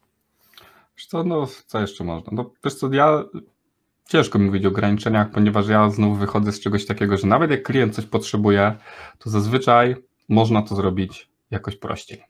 Wiesz co, no co jeszcze można? No wiesz co, ja ciężko mi mówić o ograniczeniach, ponieważ ja znów wychodzę z czegoś takiego, że nawet jak klient coś potrzebuje, to zazwyczaj można to zrobić jakoś prościej.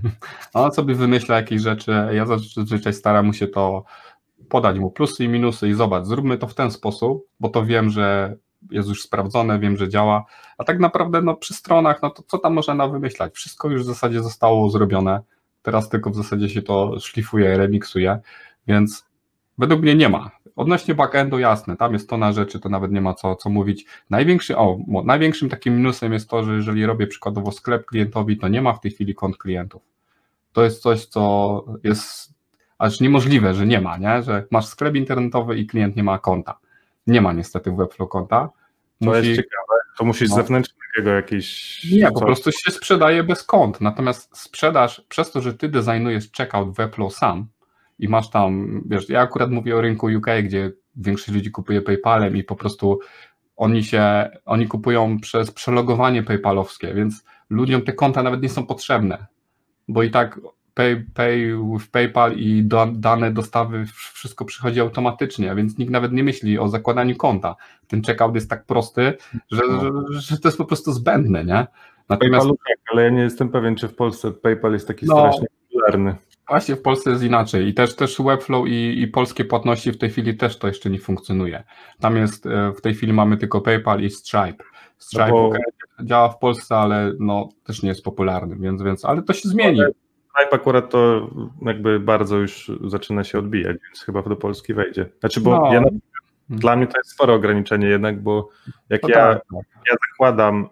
On sobie wymyśla jakieś rzeczy, ja zazwyczaj staram mu się to podać mu plusy i minusy i zobacz, zróbmy to w ten sposób, bo to wiem, że jest już sprawdzone, wiem, że działa, a tak naprawdę no, przy stronach, no to co tam można wymyślać? Wszystko już w zasadzie zostało zrobione, teraz tylko w zasadzie się to szlifuje, remiksuje, więc według mnie nie ma. Odnośnie backendu jasne, tam jest tona rzeczy, to nawet nie ma co, co mówić. Największy, o, największym takim minusem jest to, że jeżeli robię przykładowo sklep klientowi, to nie ma w tej chwili kont klientów. To jest coś, co jest aż niemożliwe, że nie ma, nie? Że masz sklep internetowy i klient nie ma konta. Nie ma niestety w Webflow konta. To Musi, jest ciekawe, to musisz no. zewnętrznego jakiś... Nie, po prostu się sprzedaje bez kont, natomiast sprzedaż, przez to, że ty designujesz checkout Webflow sam i masz tam, wiesz, ja akurat mówię o rynku U K, gdzie większość ludzi kupuje PayPalem i po prostu oni się, oni kupują przez przelogowanie PayPalowskie, więc ludziom te konta nawet nie są potrzebne, bo i tak Pay, pay with PayPal i do, dane dostawy, wszystko przychodzi automatycznie, więc nikt nawet nie myśli o zakładaniu konta. Ten checkout jest tak prosty, że, no. że, że to jest po prostu zbędne, nie? Natomiast PayPalu, tak, ale ja nie jestem pewien, czy w Polsce PayPal jest taki no, strasznie popularny. Właśnie w Polsce jest inaczej i też, też Webflow i, i polskie płatności w tej chwili też to jeszcze nie funkcjonuje. Tam jest, w tej chwili mamy tylko PayPal i Stripe. Stripe no bo... działa w Polsce, ale no, też nie jest popularny, więc, więc ale to się zmieni. Ale... Stripe akurat to jakby bardzo już zaczyna się odbijać, więc chyba do Polski wejdzie. Znaczy, bo no. ja, dla mnie to jest spore ograniczenie jednak, bo jak no ja, tak. ja zakładam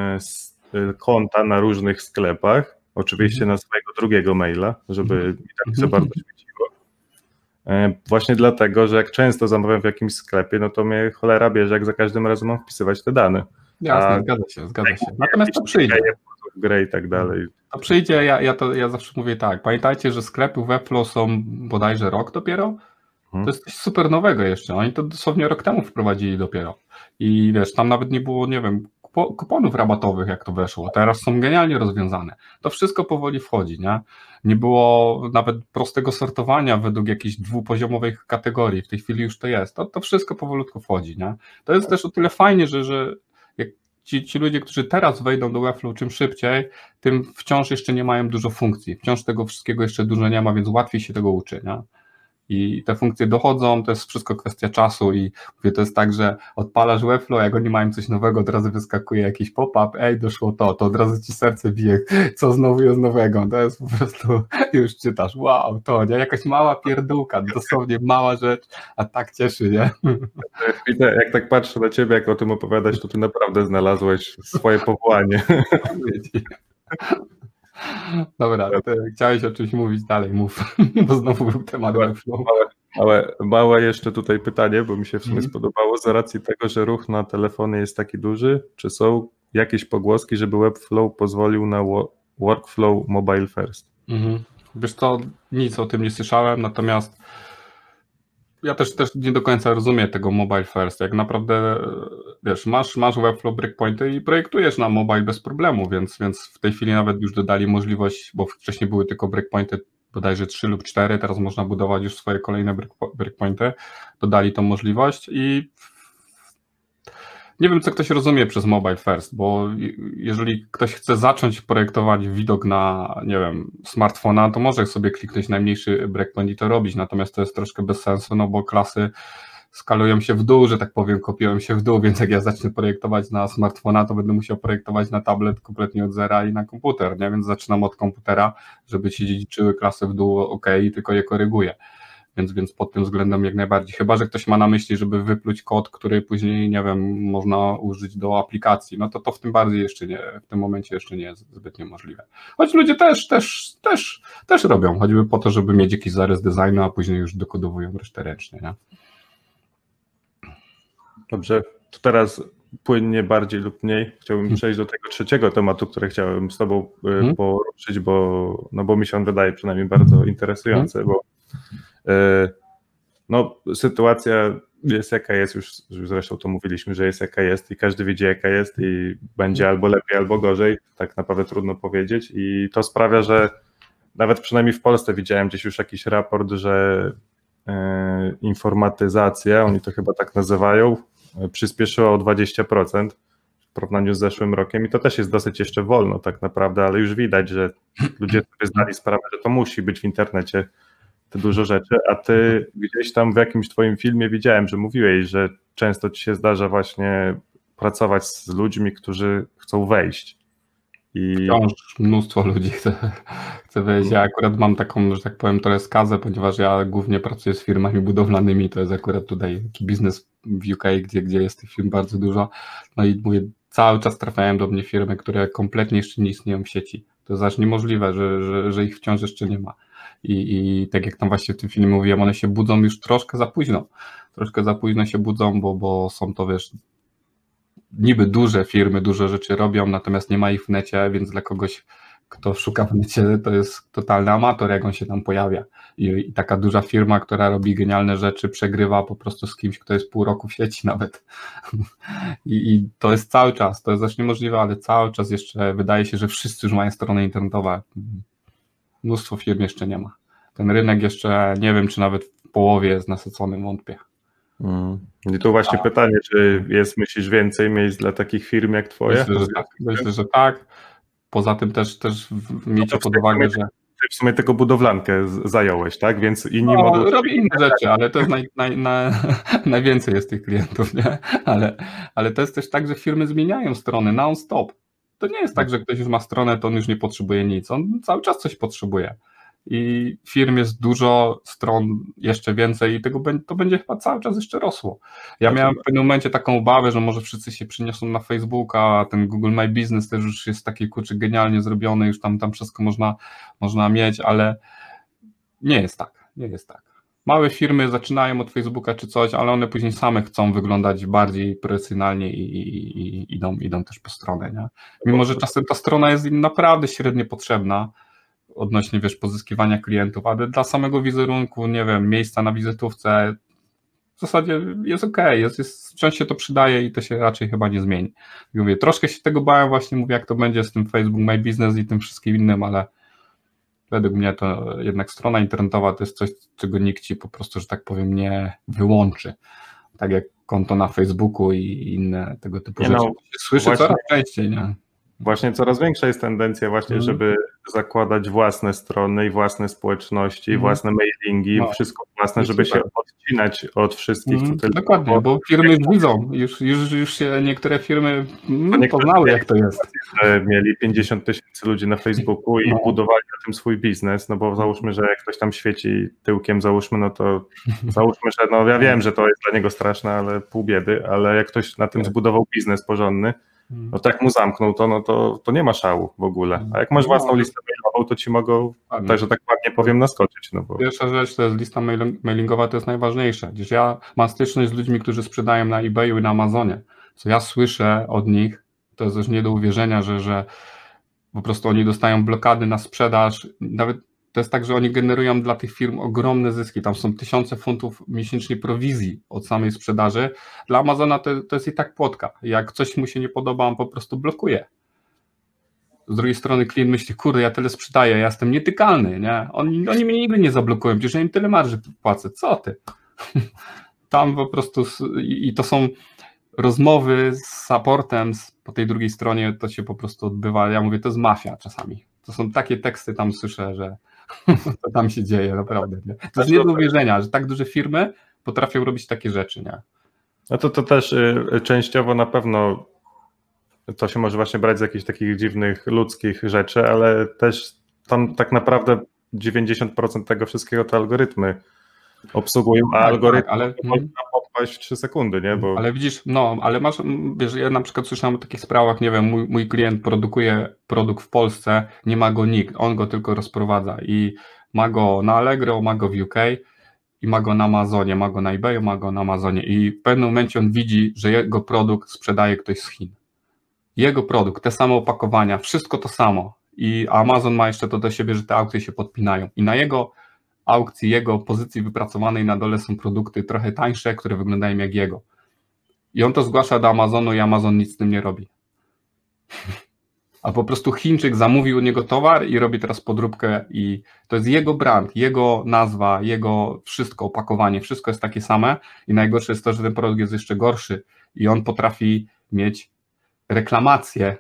y, konta na różnych sklepach, oczywiście na swojego drugiego maila, żeby mi tak za bardzo świeciło. Y, właśnie dlatego, że jak często zamawiam w jakimś sklepie, no to mnie cholera bierze, jak za każdym razem mam wpisywać te dane. Jasne, A, zgadza się, zgadza się. Natomiast to przyjdzie. W grę i tak dalej. To przyjdzie, ja, ja, to, ja zawsze mówię tak, pamiętajcie, że sklepy Webflow są bodajże rok dopiero, hmm. to jest coś super nowego jeszcze, oni to dosłownie rok temu wprowadzili dopiero i wiesz, tam nawet nie było, nie wiem, kuponów rabatowych, jak to weszło, teraz są genialnie rozwiązane, to wszystko powoli wchodzi, nie? Nie było nawet prostego sortowania według jakiejś dwupoziomowych kategorii, w tej chwili już to jest, to, to wszystko powolutku wchodzi, nie? To jest też o tyle fajnie, że, że jak Ci, ci ludzie, którzy teraz wejdą do Webflow czym szybciej, tym wciąż jeszcze nie mają dużo funkcji, wciąż tego wszystkiego jeszcze dużo nie ma, więc łatwiej się tego uczy, nie? I te funkcje dochodzą, to jest wszystko kwestia czasu i mówię, to jest tak, że odpalasz Webflow, jak oni mają coś nowego, od razu wyskakuje jakiś pop-up, ej, doszło to, to od razu ci serce bije, co znowu jest nowego, to jest po prostu, już czytasz, wow, to, nie? Jakaś mała pierdółka, dosłownie mała rzecz, a tak cieszy, nie? Widzę, jak tak patrzę na ciebie, jak o tym opowiadasz, to ty naprawdę znalazłeś swoje powołanie. Dobra, chciałeś o czymś mówić dalej, mów, bo znowu był temat Webflow. Małe, małe, małe jeszcze tutaj pytanie, bo mi się w sumie mm. spodobało, z racji tego, że ruch na telefony jest taki duży, czy są jakieś pogłoski, żeby Webflow pozwolił na workflow mobile first? Mm-hmm. Wiesz co, nic o tym nie słyszałem, natomiast ja też, też nie do końca rozumiem tego mobile first, jak naprawdę, wiesz, masz, masz Webflow breakpointy i projektujesz na mobile bez problemu, więc, więc w tej chwili nawet już dodali możliwość, bo wcześniej były tylko breakpointy bodajże trzy lub cztery, teraz można budować już swoje kolejne breakpointy, dodali tą możliwość i nie wiem, co ktoś rozumie przez mobile first, bo jeżeli ktoś chce zacząć projektować widok na, nie wiem, smartfona, to może sobie kliknąć najmniejszy breakpoint i to robić, natomiast to jest troszkę bez sensu, no bo klasy skalują się w dół, że tak powiem, kopiują się w dół, więc jak ja zacznę projektować na smartfona, to będę musiał projektować na tablet kompletnie od zera i na komputer, nie? Więc zaczynam od komputera, żeby się dziedziczyły klasy w dół, ok, i tylko je koryguję. Więc, więc pod tym względem jak najbardziej. Chyba że ktoś ma na myśli, żeby wypluć kod, który później, nie wiem, można użyć do aplikacji, no to to w tym bardziej jeszcze nie, w tym momencie jeszcze nie jest zbytnio możliwe. Choć ludzie też, też, też, też robią, choćby po to, żeby mieć jakiś zarys designu, a później już dokodowują resztę ręcznie, nie? Dobrze, to teraz płynnie bardziej lub mniej chciałbym hmm. przejść do tego trzeciego tematu, który chciałem z tobą hmm. poruszyć, bo, no bo mi się on wydaje przynajmniej bardzo interesujący, hmm. bo no, sytuacja jest jaka jest, już, już zresztą to mówiliśmy, że jest jaka jest i każdy widzi jaka jest i będzie albo lepiej, albo gorzej, tak naprawdę trudno powiedzieć i to sprawia, że nawet przynajmniej w Polsce widziałem gdzieś już jakiś raport, że e, informatyzacja, oni to chyba tak nazywają, przyspieszyła o dwadzieścia procent w porównaniu z zeszłym rokiem i to też jest dosyć jeszcze wolno tak naprawdę, ale już widać, że ludzie sobie zdali sprawę, że to musi być w internecie te dużo rzeczy, a ty gdzieś tam w jakimś twoim filmie widziałem, że mówiłeś, że często ci się zdarza właśnie pracować z ludźmi, którzy chcą wejść. I... Wciąż mnóstwo ludzi chce, chce wejść. Ja akurat mam taką, że tak powiem, trochę skazę, ponieważ ja głównie pracuję z firmami budowlanymi, to jest akurat tutaj taki biznes w U K, gdzie, gdzie jest tych firm bardzo dużo. No i mówię, cały czas trafiają do mnie firmy, które kompletnie jeszcze nie istnieją w sieci. To jest aż niemożliwe, że, że, że ich wciąż jeszcze nie ma. I, I tak jak tam właśnie w tym filmie mówiłem, one się budzą już troszkę za późno. Troszkę za późno się budzą, bo, bo są to, wiesz, niby duże firmy, dużo rzeczy robią, natomiast nie ma ich w necie, więc dla kogoś, kto szuka w necie, to jest totalny amator, jak on się tam pojawia. I, i taka duża firma, która robi genialne rzeczy, przegrywa po prostu z kimś, kto jest pół roku w sieci nawet. I, I to jest cały czas, to jest też niemożliwe, ale cały czas jeszcze wydaje się, że wszyscy już mają strony internetowe. Mnóstwo firm jeszcze nie ma. Ten rynek jeszcze, nie wiem, czy nawet w połowie jest nasycony, wątpię. Mm. I tu właśnie A. pytanie, czy jest, myślisz, więcej miejsc dla takich firm jak twoje? Myślę, że tak. Myślę, że tak. Poza tym też, też miejcie no pod uwagę, że... Ty w sumie tego budowlankę zająłeś, tak? Więc inni no, mogą... robię inne rzeczy, ale to jest naj, naj, naj, najwięcej jest tych klientów, nie? Ale, ale to jest też tak, że firmy zmieniają strony non-stop. To nie jest tak, że ktoś już ma stronę, to on już nie potrzebuje nic. On cały czas coś potrzebuje. I firm jest dużo, stron jeszcze więcej i tego to będzie chyba cały czas jeszcze rosło. Ja miałem w pewnym momencie taką obawę, że może wszyscy się przyniosą na Facebooka, a ten Google My Business też już jest taki, kurczę, genialnie zrobiony, już tam, tam wszystko można, można mieć, ale nie jest tak, nie jest tak. Małe firmy zaczynają od Facebooka czy coś, ale one później same chcą wyglądać bardziej profesjonalnie i, i, i idą, idą też po stronę, nie? Mimo że czasem ta strona jest im naprawdę średnio potrzebna, odnośnie, wiesz, pozyskiwania klientów, ale dla samego wizerunku, nie wiem, miejsca na wizytówce w zasadzie jest okej, okay, jest, jest, wciąż się to przydaje i to się raczej chyba nie zmieni. I mówię, troszkę się tego bałem właśnie, mówię, jak to będzie z tym Facebook My Business i tym wszystkim innym, ale według mnie to jednak strona internetowa to jest coś, czego nikt ci po prostu, że tak powiem, nie wyłączy. Tak jak konto na Facebooku i inne tego typu nie rzeczy. No, słyszę właśnie... coraz częściej, nie? Właśnie coraz większa jest tendencja właśnie, mm. żeby zakładać własne strony i własne społeczności, mm. własne mailingi, no. wszystko własne, żeby super. się odcinać od wszystkich. Mm. Co tylko, Dokładnie, bo firmy już widzą, już, już, już się niektóre firmy mm, poznały, jak to jest. Mieli pięćdziesiąt tysięcy ludzi na Facebooku i no. budowali na tym swój biznes, no bo załóżmy, że jak ktoś tam świeci tyłkiem, załóżmy, no to załóżmy, że no ja wiem, że to jest dla niego straszne, ale pół biedy, ale jak ktoś na tym zbudował biznes porządny, no to jak mu zamknął to, no to, to nie ma szału w ogóle. A jak masz własną listę mailową, to ci mogą, tak, że tak ładnie powiem, naskoczyć. No bo... Pierwsza rzecz to jest lista mailingowa, to jest najważniejsze. Gdzieś ja mam styczność z ludźmi, którzy sprzedają na eBayu i na Amazonie. Co ja słyszę od nich, to jest też nie do uwierzenia, że, że po prostu oni dostają blokady na sprzedaż. Nawet to jest tak, że oni generują dla tych firm ogromne zyski. Tam są tysiące funtów miesięcznie prowizji od samej sprzedaży. Dla Amazona to, to jest i tak płotka. Jak coś mu się nie podoba, on po prostu blokuje. Z drugiej strony klient myśli, kurde, ja tyle sprzedaję, ja jestem nietykalny, nie? Oni, oni mnie nigdy nie zablokują, przecież ja im tyle marży płacę. Co ty? Tam po prostu i to są rozmowy z supportem po tej drugiej stronie, to się po prostu odbywa. Ja mówię, to jest mafia czasami. To są takie teksty, tam słyszę, że to tam się dzieje, naprawdę. Nie? To jest nie do uwierzenia, że tak duże firmy potrafią robić takie rzeczy, nie? No to, to też y, częściowo na pewno to się może właśnie brać z jakichś takich dziwnych ludzkich rzeczy, ale też tam tak naprawdę dziewięćdziesiąt procent tego wszystkiego to algorytmy obsługują, a tak, algorytm tak, ale można podpaść w trzy sekundy, nie? Bo... Ale widzisz, no, ale masz, wiesz, ja na przykład słyszałem o takich sprawach, nie wiem, mój, mój klient produkuje produkt w Polsce, nie ma go nikt, on go tylko rozprowadza i ma go na Allegro, ma go w U K i ma go na Amazonie, ma go na eBayu, ma go na Amazonie i w pewnym momencie on widzi, że jego produkt sprzedaje ktoś z Chin. Jego produkt, te same opakowania, wszystko to samo i Amazon ma jeszcze to do siebie, że te aukcje się podpinają i na jego aukcji, jego pozycji wypracowanej na dole są produkty trochę tańsze, które wyglądają jak jego. I on to zgłasza do Amazonu i Amazon nic z tym nie robi. A po prostu Chińczyk zamówił u niego towar i robi teraz podróbkę i to jest jego brand, jego nazwa, jego wszystko, opakowanie, wszystko jest takie same i najgorsze jest to, że ten produkt jest jeszcze gorszy i on potrafi mieć reklamację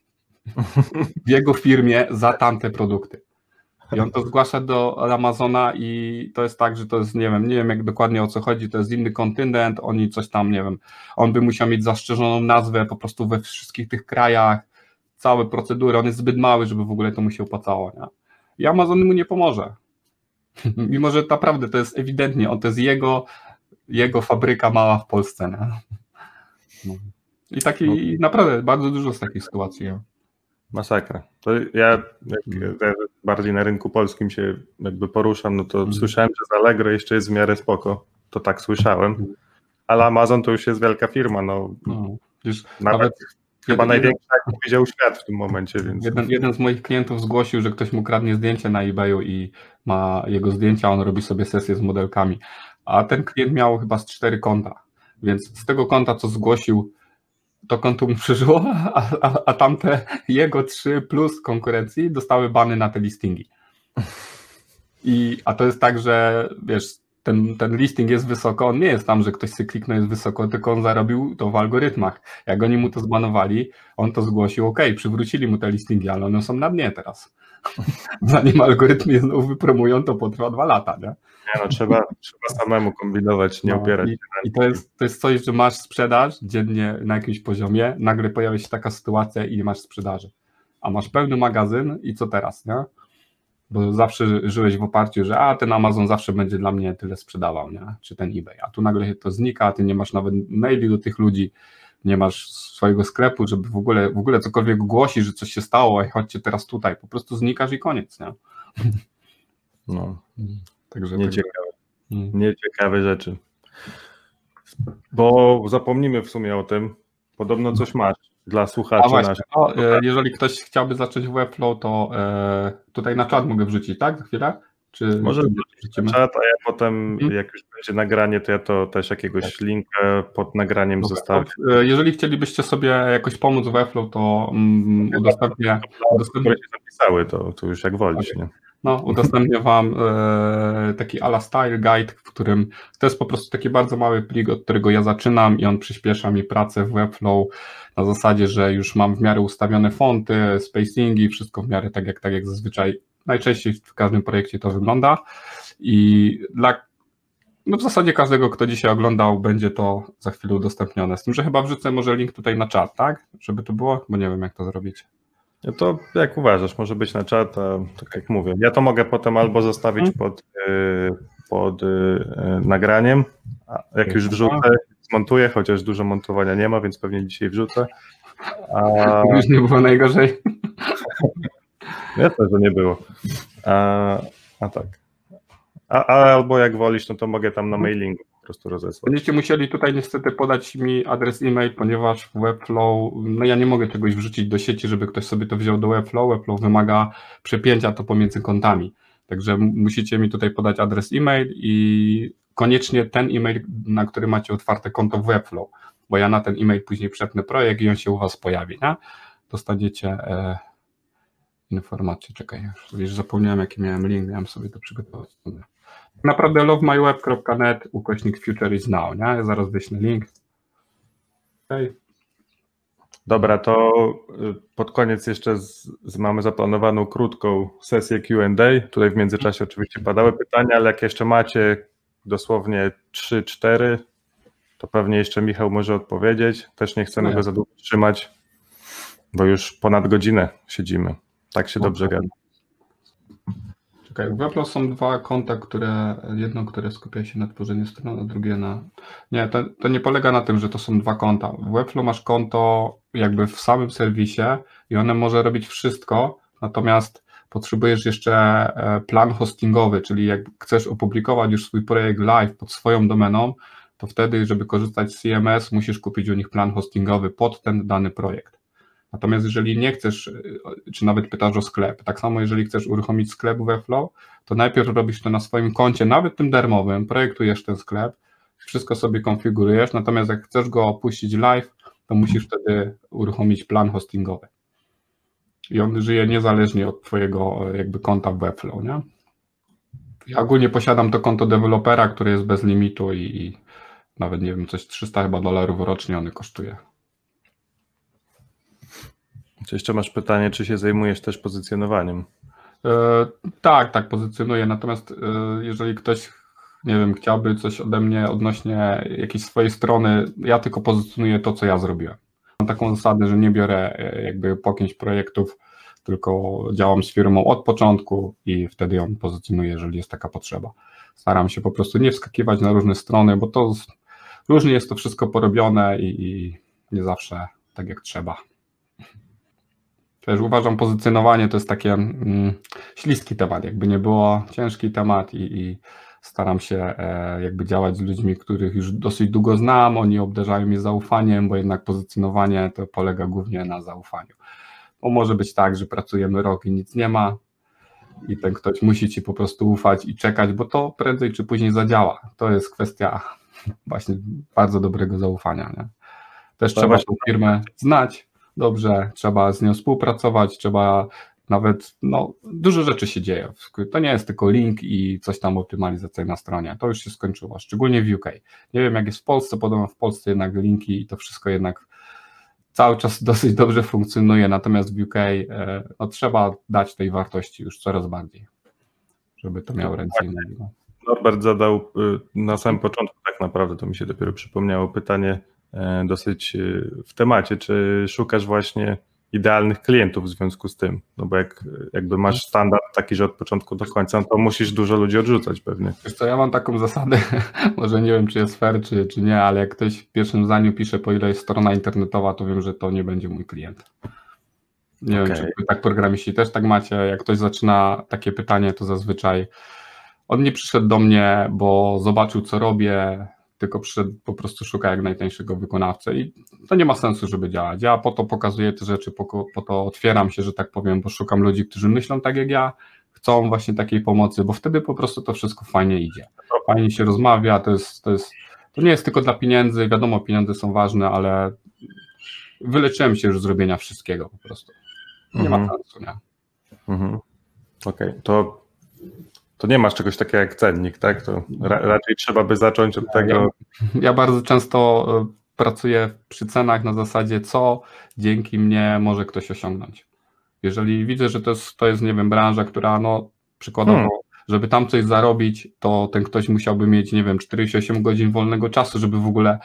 w jego firmie za tamte produkty. I on to zgłasza do Amazona i to jest tak, że to jest, nie wiem, nie wiem jak dokładnie o co chodzi, to jest inny kontynent, oni coś tam, nie wiem, on by musiał mieć zastrzeżoną nazwę po prostu we wszystkich tych krajach, całe procedury, on jest zbyt mały, żeby w ogóle to mu się opłacało, nie? I Amazon mu nie pomoże. Mimo że naprawdę to jest ewidentnie, on to jest jego, jego fabryka mała w Polsce, nie? No. I taki, no. naprawdę bardzo dużo z takich sytuacji. Nie? Masakra. To ja, jak ja bardziej na rynku polskim się jakby poruszam, no to mm. słyszałem, że z Allegro jeszcze jest w miarę spoko. To tak słyszałem. Ale Amazon to już jest wielka firma. No, no już nawet, nawet chyba jeden, największa, jak widział świat w tym momencie. Więc... Jeden, jeden z moich klientów zgłosił, że ktoś mu kradnie zdjęcie na eBayu i ma jego zdjęcia, on robi sobie sesję z modelkami. A ten klient miał chyba z cztery konta. Więc z tego konta, co zgłosił, to konto mu przeżyło, a, a, a tamte jego trzy plus konkurencji dostały bany na te listingi. I, a to jest tak, że wiesz, ten, ten listing jest wysoko, on nie jest tam, że ktoś sobie kliknął jest wysoko, tylko on zarobił to w algorytmach. Jak oni mu to zbanowali, on to zgłosił, ok, przywrócili mu te listingi, ale one są na dnie teraz. Zanim algorytmy je znowu wypromują, to potrwa dwa lata, nie? Nie no, trzeba, trzeba samemu kombinować, nie no, opierać i, się na I to jest, to jest coś, że masz sprzedaż dziennie na jakimś poziomie, nagle pojawia się taka sytuacja i nie masz sprzedaży. A masz pełny magazyn i co teraz, nie? Bo zawsze żyłeś w oparciu, że a ten Amazon zawsze będzie dla mnie tyle sprzedawał, nie? Czy ten eBay, a tu nagle to znika, ty nie masz nawet maili do tych ludzi, nie masz swojego sklepu, żeby w ogóle, w ogóle cokolwiek głosić, że coś się stało, i chodźcie teraz tutaj, po prostu znikasz i koniec, nie? No, także nieciekawe, tak... nieciekawe rzeczy. Bo zapomnimy w sumie o tym, podobno coś masz dla słuchaczy. A właśnie, o, jeżeli ktoś chciałby zacząć Webflow, to e, tutaj na czat mogę wrzucić, tak? Za chwilę? Czy może wrzucić na czat, a ja potem, hmm? jak już będzie nagranie, to ja to też jakiegoś tak. linka pod nagraniem okay. zostawię. Jeżeli chcielibyście sobie jakoś pomóc Webflow, to um, udostępnię... udostępnię... Które się zapisały, to, to już jak wolisz, okay. nie? No, udostępnię Wam e, taki ala style guide, w którym to jest po prostu taki bardzo mały plik, od którego ja zaczynam i on przyspiesza mi pracę w Webflow na zasadzie, że już mam w miarę ustawione fonty, spacingi, wszystko w miarę tak jak, tak jak zazwyczaj, najczęściej w każdym projekcie to wygląda i dla no w zasadzie każdego, kto dzisiaj oglądał, będzie to za chwilę udostępnione. Z tym, że chyba wrzucę może link tutaj na czat, tak? Żeby to było, bo nie wiem jak to zrobić. No to jak uważasz, może być na czat, a tak jak mówię, ja to mogę potem albo zostawić pod, pod nagraniem, a jak już wrzucę, zmontuję, chociaż dużo montowania nie ma, więc pewnie dzisiaj wrzucę. A... Już nie było najgorzej. Nie, to, że nie było. A, a tak. A, a albo jak wolisz, no to mogę tam na mailingu po prostu rozesłać. Będziecie musieli tutaj niestety podać mi adres e-mail, ponieważ w Webflow, no ja nie mogę czegoś wrzucić do sieci, żeby ktoś sobie to wziął do Webflow. Webflow wymaga przepięcia to pomiędzy kontami. Także musicie mi tutaj podać adres e-mail i koniecznie ten e-mail, na który macie otwarte konto w Webflow, bo ja na ten e-mail później przepnę projekt i on się u Was pojawi, nie? Dostaniecie e, informacje. Czekaj, już, już zapomniałem jaki miałem link, miałem sobie to przygotować. Naprawdę lovemyweb kropka net ukośnik future is now, nie? Ja zaraz wyślę link. Okay. Dobra, to pod koniec jeszcze z, z mamy zaplanowaną krótką sesję Q and A. Tutaj w międzyczasie oczywiście padały pytania, ale jak jeszcze macie dosłownie trzy cztery, to pewnie jeszcze Michał może odpowiedzieć. Też nie chcemy no go za długo trzymać, bo już ponad godzinę siedzimy. Tak się dobrze gada. Czekaj, w Webflow są dwa konta, które, jedno, które skupia się na tworzeniu stron, a drugie na... Nie, to, to nie polega na tym, że to są dwa konta. W Webflow masz konto jakby w samym serwisie i one może robić wszystko, natomiast potrzebujesz jeszcze plan hostingowy, czyli jak chcesz opublikować już swój projekt live pod swoją domeną, to wtedy, żeby korzystać z C M S, musisz kupić u nich plan hostingowy pod ten dany projekt. Natomiast jeżeli nie chcesz, czy nawet pytasz o sklep, tak samo jeżeli chcesz uruchomić sklep Webflow, to najpierw robisz to na swoim koncie, nawet tym darmowym, projektujesz ten sklep, wszystko sobie konfigurujesz, natomiast jak chcesz go opuścić live, to musisz wtedy uruchomić plan hostingowy. I on żyje niezależnie od twojego jakby konta w Webflow, nie? Ja ogólnie posiadam to konto dewelopera, które jest bez limitu i, i nawet nie wiem, coś trzysta chyba dolarów rocznie one kosztuje. Czy jeszcze masz pytanie, czy się zajmujesz też pozycjonowaniem? E, tak, tak, pozycjonuję, natomiast e, jeżeli ktoś, nie wiem, chciałby coś ode mnie odnośnie jakiejś swojej strony, ja tylko pozycjonuję to, co ja zrobiłem. Mam taką zasadę, że nie biorę jakby pokięć projektów, tylko działam z firmą od początku i wtedy ją pozycjonuję, jeżeli jest taka potrzeba. Staram się po prostu nie wskakiwać na różne strony, bo to z, różnie jest to wszystko porobione i, i nie zawsze tak jak trzeba. Też uważam, pozycjonowanie to jest takie mm, śliski temat, jakby nie było, ciężki temat i, i staram się e, jakby działać z ludźmi, których już dosyć długo znam, oni obdarzają mnie zaufaniem, bo jednak pozycjonowanie to polega głównie na zaufaniu. Bo może być tak, że pracujemy rok i nic nie ma i ten ktoś musi ci po prostu ufać i czekać, bo to prędzej czy później zadziała. To jest kwestia właśnie bardzo dobrego zaufania. Nie? Też to trzeba tą firmę znać dobrze, trzeba z nią współpracować, trzeba nawet, no dużo rzeczy się dzieje. To nie jest tylko link i coś tam optymalizacja na stronie. To już się skończyło, szczególnie w U K. Nie wiem jak jest w Polsce, podobno w Polsce jednak linki i to wszystko jednak cały czas dosyć dobrze funkcjonuje, natomiast w U K no, trzeba dać tej wartości już coraz bardziej, żeby to miało ręce i nogi. Norbert zadał na samym początku, tak naprawdę to mi się dopiero przypomniało, pytanie dosyć w temacie, czy szukasz właśnie idealnych klientów w związku z tym, no bo jak jakby masz standard taki, że od początku do końca, to musisz dużo ludzi odrzucać pewnie. Wiesz co, ja mam taką zasadę, może nie wiem czy jest fair, czy, czy nie, ale jak ktoś w pierwszym zdaniu pisze, po ile jest strona internetowa, to wiem, że to nie będzie mój klient. Nie okay. wiem, czy wy tak programiści też tak macie, jak ktoś zaczyna takie pytanie, to zazwyczaj on nie przyszedł do mnie, bo zobaczył co robię, tylko przyszedł, po prostu szuka jak najtańszego wykonawcę i to nie ma sensu, żeby działać. Ja po to pokazuję te rzeczy, po, po to otwieram się, że tak powiem, bo szukam ludzi, którzy myślą tak jak ja, chcą właśnie takiej pomocy, bo wtedy po prostu to wszystko fajnie idzie. Fajnie się rozmawia, to jest, to jest, to nie jest tylko dla pieniędzy, wiadomo, pieniądze są ważne, ale wyleczyłem się już z robienia wszystkiego po prostu. Nie mhm. ma sensu, nie? Mhm. Okej, okay. to To nie masz czegoś takiego jak cennik, tak? To ra raczej trzeba by zacząć od tego. Ja, ja bardzo często pracuję przy cenach na zasadzie, co dzięki mnie może ktoś osiągnąć. Jeżeli widzę, że to jest, to jest nie wiem, branża, która no przykładowo, hmm. żeby tam coś zarobić, to ten ktoś musiałby mieć, nie wiem, czterdzieści osiem godzin wolnego czasu, żeby w ogóle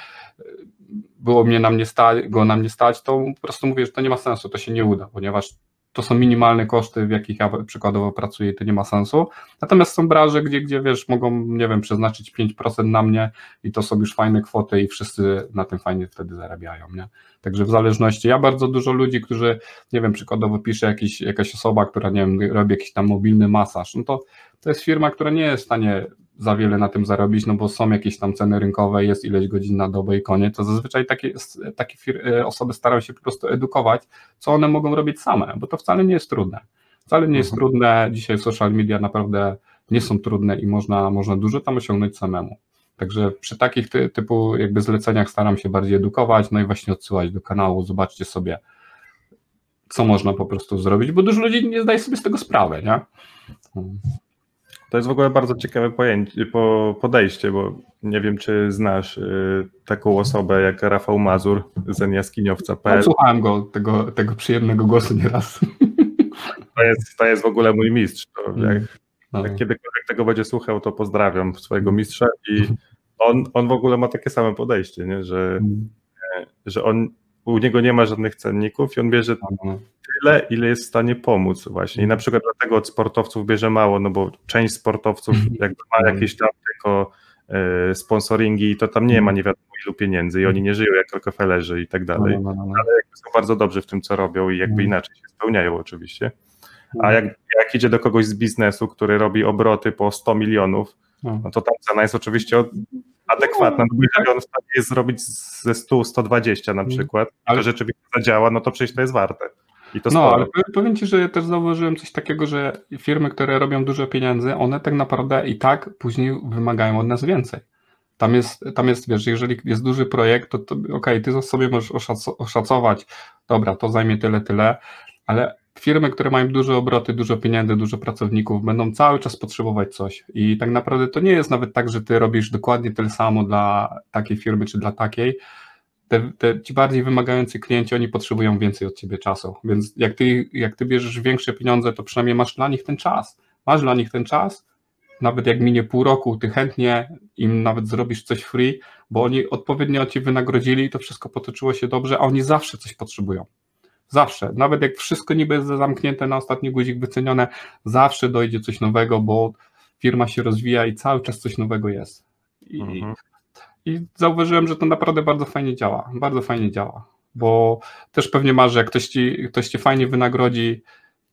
było mnie na mnie stać, go na mnie stać, to po prostu mówię, że to nie ma sensu, to się nie uda, ponieważ to są minimalne koszty, w jakich ja przykładowo pracuję i to nie ma sensu. Natomiast są branże, gdzie, gdzie wiesz, mogą, nie wiem, przeznaczyć pięć procent na mnie i to są już fajne kwoty i wszyscy na tym fajnie wtedy zarabiają, nie? Także w zależności, ja bardzo dużo ludzi, którzy, nie wiem, przykładowo pisze jakiś, jakaś osoba, która, nie wiem, robi jakiś tam mobilny masaż, no to to jest firma, która nie jest w stanie za wiele na tym zarobić, no bo są jakieś tam ceny rynkowe, jest ileś godzin na dobę i koniec, to zazwyczaj takie, takie osoby starają się po prostu edukować, co one mogą robić same, bo to wcale nie jest trudne. Wcale nie jest mhm. trudne, dzisiaj social media naprawdę nie są trudne i można, można dużo tam osiągnąć samemu. Także przy takich ty, typu jakby zleceniach staram się bardziej edukować, no i właśnie odsyłać do kanału, zobaczcie sobie, co można po prostu zrobić, bo dużo ludzi nie zdaje sobie z tego sprawy, nie? To jest w ogóle bardzo ciekawe pojęcie, podejście, bo nie wiem, czy znasz taką osobę jak Rafał Mazur z jaskiniowca kropka p l. No, słuchałem go, tego, tego przyjemnego głosu nieraz. To jest, to jest w ogóle mój mistrz. To jak, no. jak kiedykolwiek tego będzie słuchał, to pozdrawiam swojego mistrza i on, on w ogóle ma takie same podejście, nie? Że, hmm. że on, u niego nie ma żadnych cenników i on bierze tyle, ile jest w stanie pomóc właśnie. I na przykład dlatego od sportowców bierze mało, no bo część sportowców jakby ma jakieś tam tylko y, sponsoringi i to tam nie ma nie wiadomo ilu pieniędzy i oni nie żyją jak Rockefellerzy i tak dalej, no, no, no, no. ale jakby są bardzo dobrzy w tym, co robią i jakby inaczej się spełniają oczywiście. A jak, jak idzie do kogoś z biznesu, który robi obroty po sto milionów, no to ta cena jest oczywiście adekwatna, no bo jeżeli on w stanie jest zrobić ze stu sto dwadzieścia na przykład, ale to rzeczywiście zadziała, no to przecież to jest warte. I to no, sporo. Ale powiem Ci, że ja też zauważyłem coś takiego, że firmy, które robią dużo pieniędzy, one tak naprawdę i tak później wymagają od nas więcej. Tam jest, tam jest wiesz, jeżeli jest duży projekt, to, to okej, okay, Ty sobie możesz oszac- oszacować, dobra, to zajmie tyle, tyle, ale firmy, które mają duże obroty, dużo pieniędzy, dużo pracowników, będą cały czas potrzebować coś i tak naprawdę to nie jest nawet tak, że Ty robisz dokładnie tyle samo dla takiej firmy czy dla takiej. Te, te, ci bardziej wymagający klienci, oni potrzebują więcej od Ciebie czasu, więc jak ty, jak ty bierzesz większe pieniądze, to przynajmniej masz dla nich ten czas. Masz dla nich ten czas, nawet jak minie pół roku, ty chętnie im nawet zrobisz coś free, bo oni odpowiednio ci wynagrodzili, to wszystko potoczyło się dobrze, a oni zawsze coś potrzebują. Zawsze, nawet jak wszystko niby jest zamknięte na ostatni guzik wycenione, zawsze dojdzie coś nowego, bo firma się rozwija i cały czas coś nowego jest. I, mhm. i zauważyłem, że to naprawdę bardzo fajnie działa, bardzo fajnie działa, bo też pewnie masz, że jak ktoś ci, ktoś cię fajnie wynagrodzi,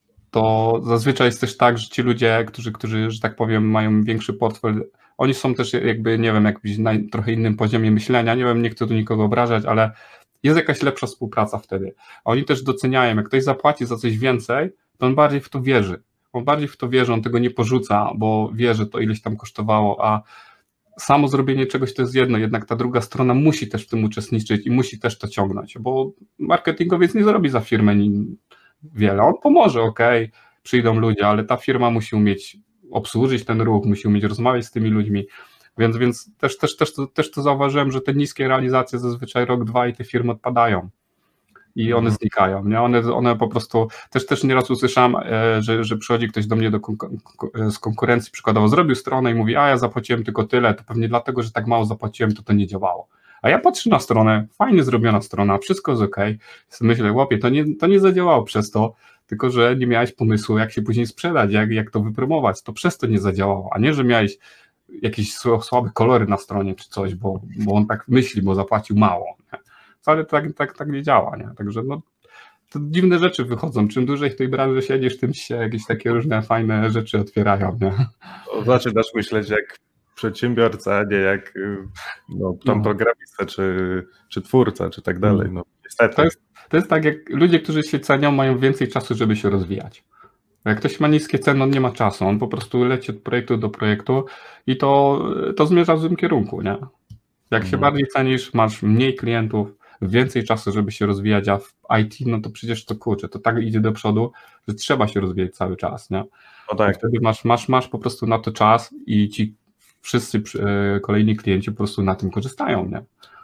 to zazwyczaj jest też tak, że ci ludzie, którzy, którzy, że tak powiem, mają większy portfel, oni są też jakby, nie wiem, jakbyś na trochę innym poziomie myślenia, nie wiem, nie chcę tu nikogo obrażać, ale jest jakaś lepsza współpraca wtedy. A oni też doceniają, jak ktoś zapłaci za coś więcej, to on bardziej w to wierzy. On bardziej w to wierzy, on tego nie porzuca, bo wie, że to ileś tam kosztowało, a samo zrobienie czegoś to jest jedno, jednak ta druga strona musi też w tym uczestniczyć i musi też to ciągnąć, bo marketingowiec nie zrobi za firmę wiele. On pomoże, okej, okay, przyjdą ludzie, ale ta firma musi umieć obsłużyć ten ruch, musi umieć rozmawiać z tymi ludźmi, więc, więc też, też, też, to, też to zauważyłem, że te niskie realizacje zazwyczaj rok, dwa i te firmy odpadają i one znikają, nie? One, one po prostu, też, też nieraz usłyszałem, że, że przychodzi ktoś do mnie do konkur- z konkurencji, przykładowo zrobił stronę i mówi, a ja zapłaciłem tylko tyle, to pewnie dlatego, że tak mało zapłaciłem, to to nie działało. A ja patrzę na stronę, fajnie zrobiona strona, wszystko jest okej. Myślę, łopie, to nie, to nie zadziałało przez to, tylko że nie miałeś pomysłu, jak się później sprzedać, jak, jak to wypromować, to przez to nie zadziałało, a nie, że miałeś jakieś słabe kolory na stronie czy coś, bo, bo on tak myśli, bo zapłacił mało. Nie? Wcale tak, tak, tak nie działa, nie? Także no, to dziwne rzeczy wychodzą. Czym dłużej w tej branży siedzisz, tym się jakieś takie różne fajne rzeczy otwierają. Nie? To zaczynasz myśleć jak przedsiębiorca, nie jak no, tam no. programista, czy, czy twórca, czy tak dalej. No, niestety. To jest, to jest tak, jak ludzie, którzy się cenią, mają więcej czasu, żeby się rozwijać. Jak ktoś ma niskie ceny, on nie ma czasu, on po prostu leci od projektu do projektu i to, to zmierza w złym kierunku, nie? Jak się bardziej cenisz, masz mniej klientów, więcej czasu, żeby się rozwijać, a w I T, no to przecież to kurczę, to tak idzie do przodu, że trzeba się rozwijać cały czas, nie? No tak. Wtedy masz, masz, masz po prostu na to czas i ci wszyscy kolejni klienci po prostu na tym korzystają, nie?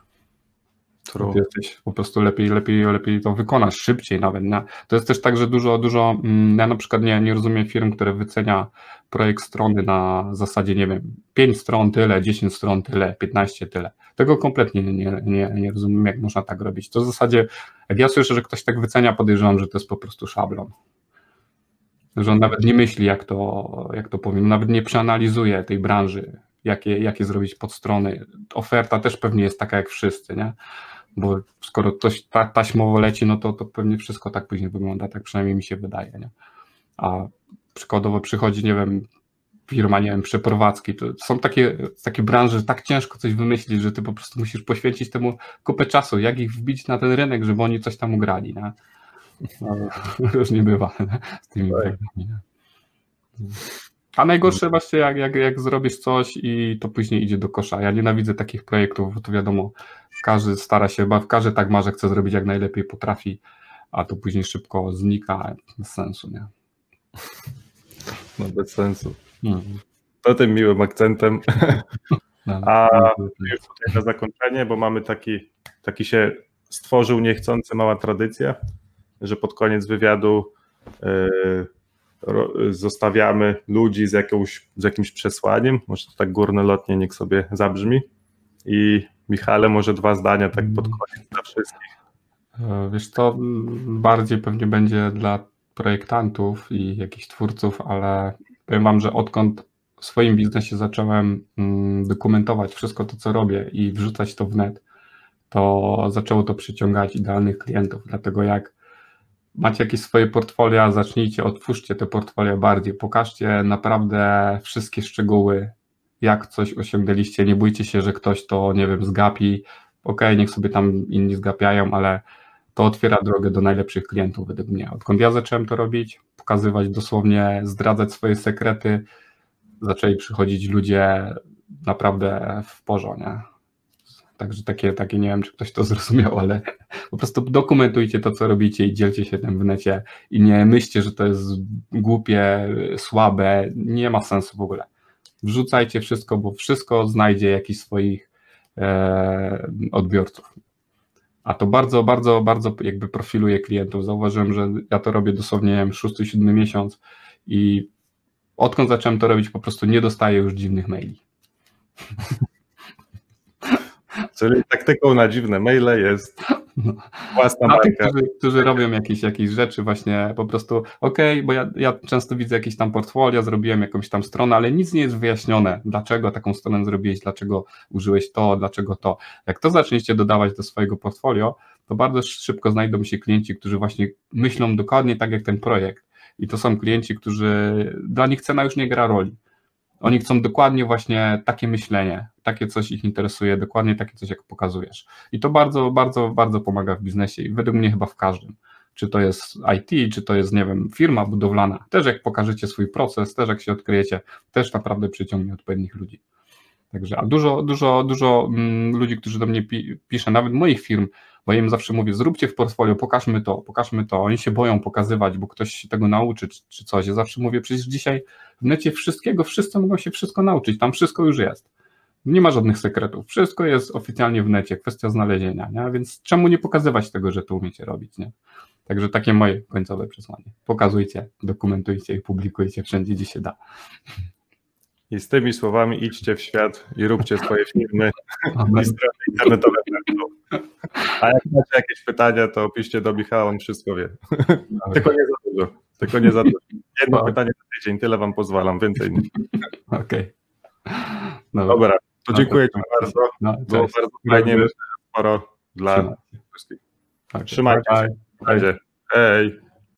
Ty jesteś po prostu lepiej, lepiej, lepiej to wykonasz, szybciej nawet. Nie? To jest też tak, że dużo, dużo, ja na przykład nie, nie rozumiem firm, które wycenia projekt strony na zasadzie, nie wiem, pięć stron tyle, dziesięć stron tyle, piętnaście tyle. Tego kompletnie nie, nie, nie rozumiem, jak można tak robić. To w zasadzie, jak ja słyszę, że ktoś tak wycenia, podejrzewam, że to jest po prostu szablon. Że on nawet nie myśli, jak to, jak to powiem, nawet nie przeanalizuje tej branży, jakie, jakie zrobić podstrony. Oferta też pewnie jest taka jak wszyscy, nie? Bo skoro ktoś ta, taśmowo leci, no to, to pewnie wszystko tak później wygląda, tak przynajmniej mi się wydaje, nie? A przykładowo przychodzi, nie wiem, firma, nie wiem, przeprowadzki, to są takie, takie branże, że tak ciężko coś wymyślić, że ty po prostu musisz poświęcić temu kupę czasu, jak ich wbić na ten rynek, żeby oni coś tam ugrali, nie? No, różnie bywa z tymi projektami. A najgorsze właśnie jak, jak, jak zrobisz coś i to później idzie do kosza. Ja nienawidzę takich projektów, bo to wiadomo, każdy stara się, każdy tak ma, że chce zrobić jak najlepiej potrafi, a to później szybko znika, bez sensu, nie? No bez sensu. Hmm. To tym miłym akcentem. A już tutaj na zakończenie, bo mamy taki, taki się stworzył niechcący mała tradycja, że pod koniec wywiadu yy, zostawiamy ludzi z, jakąś, z jakimś przesłaniem, może to tak górnolotnie niech sobie zabrzmi i Michale, może dwa zdania tak pod koniec dla wszystkich. Wiesz co, bardziej pewnie będzie dla projektantów i jakichś twórców, ale powiem wam, że odkąd w swoim biznesie zacząłem dokumentować wszystko to, co robię i wrzucać to w net, to zaczęło to przyciągać idealnych klientów, dlatego jak macie jakieś swoje portfolio, zacznijcie, otwórzcie te portfolio bardziej, pokażcie naprawdę wszystkie szczegóły, jak coś osiągnęliście, nie bójcie się, że ktoś to, nie wiem, zgapi, okej, okay, niech sobie tam inni zgapiają, ale to otwiera drogę do najlepszych klientów według mnie. Odkąd ja zacząłem to robić, pokazywać dosłownie, zdradzać swoje sekrety, zaczęli przychodzić ludzie naprawdę w porządku. Także takie, takie, nie wiem, czy ktoś to zrozumiał, ale po prostu dokumentujcie to, co robicie i dzielcie się tym w necie i nie myślcie, że to jest głupie, słabe, nie ma sensu w ogóle. Wrzucajcie wszystko, bo wszystko znajdzie jakichś swoich e, odbiorców. A to bardzo, bardzo, bardzo jakby profiluje klientów. Zauważyłem, że ja to robię dosłownie, nie wiem, szósty, siódmy miesiąc i odkąd zacząłem to robić, po prostu nie dostaję już dziwnych maili. Czyli taktyką na dziwne maile jest własna marka. Tych, którzy, którzy robią jakieś, jakieś rzeczy właśnie po prostu, okej, okay, bo ja, ja często widzę jakieś tam portfolio, zrobiłem jakąś tam stronę, ale nic nie jest wyjaśnione, dlaczego taką stronę zrobiłeś, dlaczego użyłeś to, dlaczego to. Jak to zaczniecie dodawać do swojego portfolio, to bardzo szybko znajdą się klienci, którzy właśnie myślą dokładnie tak jak ten projekt. I to są klienci, którzy, dla nich cena już nie gra roli. Oni chcą dokładnie właśnie takie myślenie, takie coś ich interesuje, dokładnie takie coś, jak pokazujesz. I to bardzo, bardzo, bardzo pomaga w biznesie i według mnie chyba w każdym. Czy to jest I T, czy to jest, nie wiem, firma budowlana. Też jak pokażecie swój proces, też jak się odkryjecie, też naprawdę przyciągnie odpowiednich ludzi. Także, a dużo, dużo, dużo mm, ludzi, którzy do mnie pi pisze, nawet moich firm, bo ja im zawsze mówię, zróbcie w portfolio, pokażmy to, pokażmy to. Oni się boją pokazywać, bo ktoś się tego nauczy, czy, czy coś. Ja zawsze mówię, przecież dzisiaj w necie wszystkiego, wszyscy mogą się wszystko nauczyć, tam wszystko już jest. Nie ma żadnych sekretów, wszystko jest oficjalnie w necie, kwestia znalezienia, nie? Więc czemu nie pokazywać tego, że to umiecie robić, nie? Także takie moje końcowe przesłanie. Pokazujcie, dokumentujcie i publikujcie wszędzie, gdzie się da. I z tymi słowami idźcie w świat i róbcie swoje firmy i strony internetowe. A jak macie jakieś pytania, to piszcie do Michała, on wszystko wie. Tylko nie za dużo. Tylko nie za dużo. Jedno no. pytanie na tydzień, tyle wam pozwalam, więcej nie. Okej. Okay. Dobra. Dobra, to dziękuję Ci bardzo. No, Było bardzo fajnie, sporo dla wszystkich. Okay. Trzymajcie się. Hej.